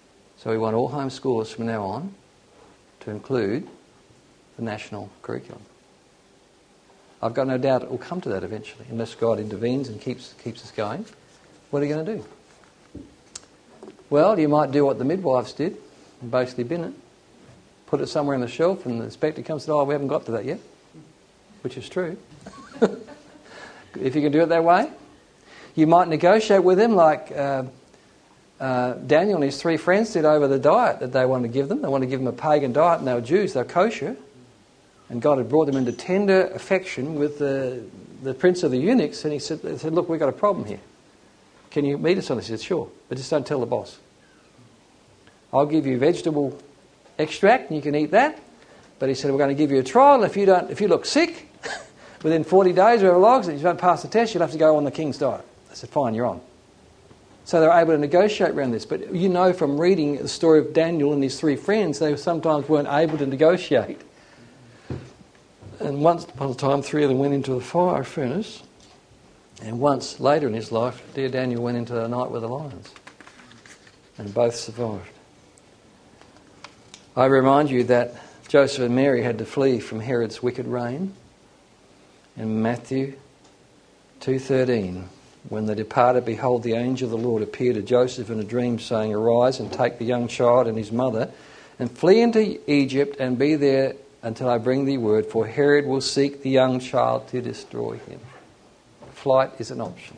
So we want all homeschoolers from now on to include the national curriculum. I've got no doubt it will come to that eventually, unless God intervenes and keeps keeps us going. What are you going to do? Well, you might do what the midwives did and basically bin it, put it somewhere on the shelf, and the inspector comes and says, oh, we haven't got to that yet, which is true. If you can do it that way. You might negotiate with them like uh, uh, Daniel and his three friends did over the diet that they wanted to give them. They wanted to give them a pagan diet, and they were Jews, they were kosher. And God had brought them into tender affection with the, the prince of the eunuchs, and he said, they said, look, we've got a problem here. Can you meet us on this? He said, sure, but just don't tell the boss. I'll give you vegetable extract and you can eat that. But he said, we're going to give you a trial. If you don't, if you look sick, within forty days or whatever long, if you don't pass the test, you'll have to go on the king's diet. I said, fine, you're on. So they were able to negotiate around this. But you know from reading the story of Daniel and his three friends, they sometimes weren't able to negotiate. And once upon a time, three of them went into the fire furnace. And once later in his life, dear Daniel went into the night with the lions. And both survived. I remind you that Joseph and Mary had to flee from Herod's wicked reign. In Matthew two thirteen, when they departed, behold, the angel of the Lord appeared to Joseph in a dream, saying, arise and take the young child and his mother, and flee into Egypt, and be there until I bring thee word, for Herod will seek the young child to destroy him. Flight is an option.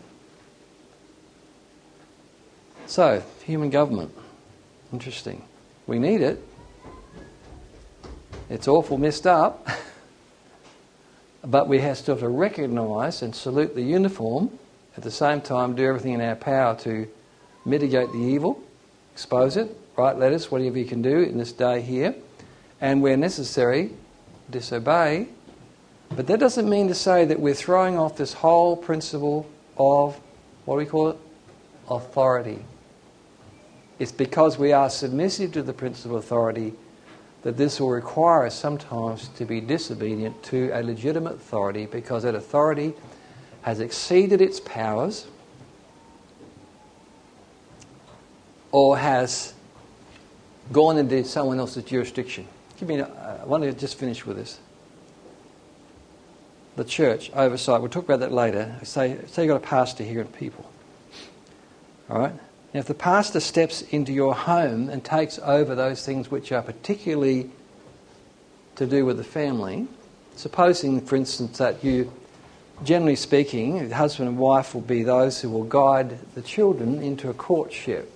So, human government. Interesting. We need it. It's awful messed up. But we have still to recognise and salute the uniform, at the same time do everything in our power to mitigate the evil, expose it, write letters, whatever you can do in this day here, and where necessary, disobey. But that doesn't mean to say that we're throwing off this whole principle of, what do we call it? Authority. It's because we are submissive to the principle of authority that this will require us sometimes to be disobedient to a legitimate authority, because that authority has exceeded its powers or has gone into someone else's jurisdiction. Give me, I want to just finish with this. The church oversight, we'll talk about that later. Say, say you've got a pastor here and people. All right? Now, if the pastor steps into your home and takes over those things which are particularly to do with the family, supposing, for instance, that you, generally speaking, husband and wife will be those who will guide the children into a courtship.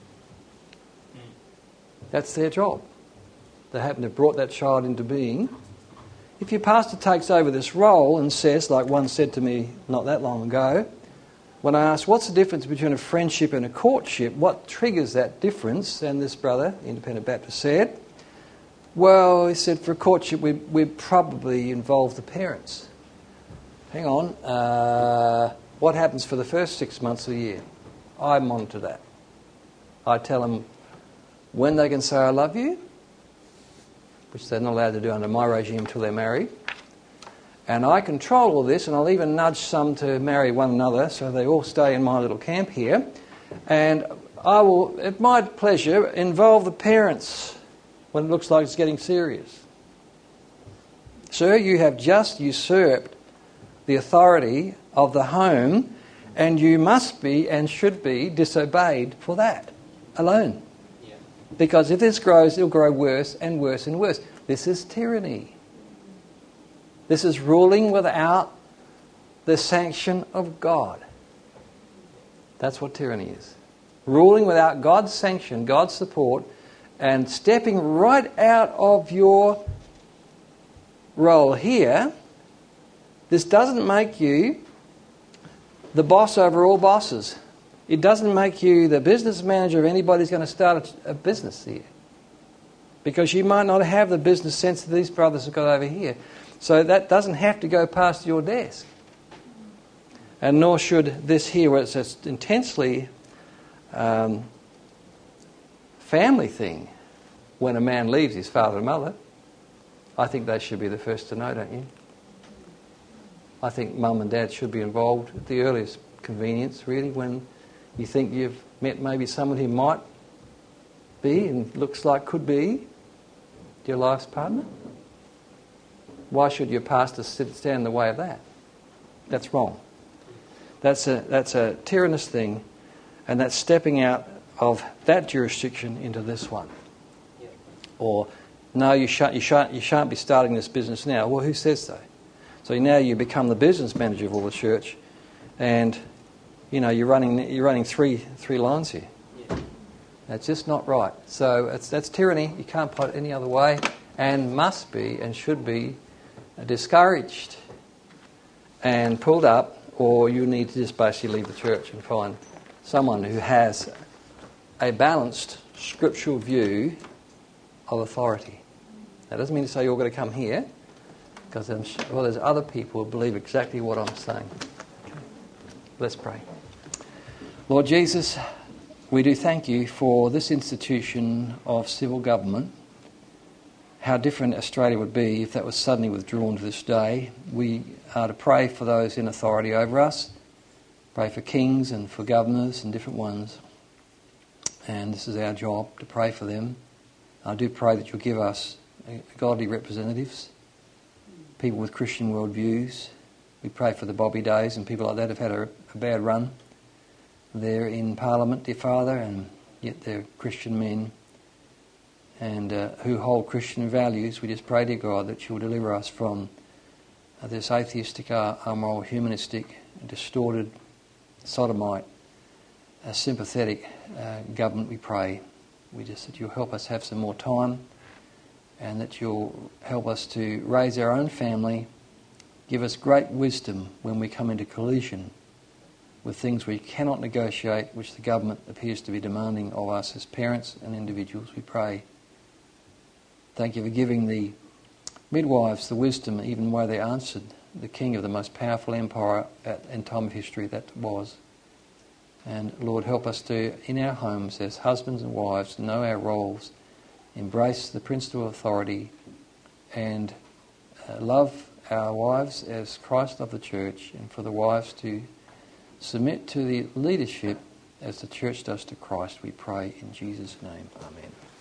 That's their job. They happen to have brought that child into being. If your pastor takes over this role and says, like one said to me not that long ago, when I asked, what's the difference between a friendship and a courtship? What triggers that difference? And this brother, Independent Baptist, said, well, he said, for a courtship, we we'd probably involve the parents. Hang on. Uh, what happens for the first six months of the year? I monitor that. I tell them when they can say I love you, which they're not allowed to do under my regime until they're married. And I control all this, and I'll even nudge some to marry one another so they all stay in my little camp here. And I will, at my pleasure, involve the parents when it looks like it's getting serious. Sir, you have just usurped the authority of the home, and you must be and should be disobeyed for that alone. Yeah. Because if this grows, it'll grow worse and worse and worse. This is tyranny. This is ruling without the sanction of God. That's what tyranny is. Ruling without God's sanction, God's support, and stepping right out of your role here. This doesn't make you the boss over all bosses. It doesn't make you the business manager of anybody who's going to start a, a business here. Because you might not have the business sense that these brothers have got over here. So that doesn't have to go past your desk. And nor should this here, where it's an intensely um, family thing, when a man leaves his father and mother. I think they should be the first to know, don't you? I think mum and dad should be involved at the earliest convenience, really, when you think you've met maybe someone who might be and looks like could be your life's partner? Why should your pastor sit, stand in the way of that? That's wrong. That's a, that's a tyrannous thing, and that's stepping out of that jurisdiction into this one. Yeah. Or, no, you shan't, you, shan't, you shan't be starting this business now. Well, who says so? So now you become the business manager of all the church, and you know you're running you're running three three lines here. Yeah. That's just not right. So it's, that's tyranny. You can't put it any other way, and must be and should be discouraged and pulled up, or you need to just basically leave the church and find someone who has a balanced scriptural view of authority. That doesn't mean to say you're going to come here, because I'm sure, well, there's other people who believe exactly what I'm saying. Okay. Let's pray. Lord Jesus, we do thank you for this institution of civil government. How different Australia would be if that was suddenly withdrawn to this day. We are to pray for those in authority over us, pray for kings and for governors and different ones. And this is our job, to pray for them. I do pray that you'll give us godly representatives, people with Christian worldviews. We pray for the Bobby Days and people like that who've had a, a bad run. They're in Parliament, dear Father, and yet they're Christian men and uh, who hold Christian values. We just pray, dear God, that you'll deliver us from uh, this atheistic, uh, amoral, humanistic, distorted, sodomite, uh, sympathetic uh, government, we pray. We just that you'll help us have some more time, and that you'll help us to raise our own family, give us great wisdom when we come into collision with things we cannot negotiate, which the government appears to be demanding of us as parents and individuals. We pray. Thank you for giving the midwives the wisdom, even where they answered the king of the most powerful empire at, in time of history that was. And Lord, help us to, in our homes as husbands and wives, know our roles, embrace the principle of authority, and uh, love our wives as Christ loved the church, and for the wives to submit to the leadership as the church does to Christ. We pray in Jesus' name. Amen.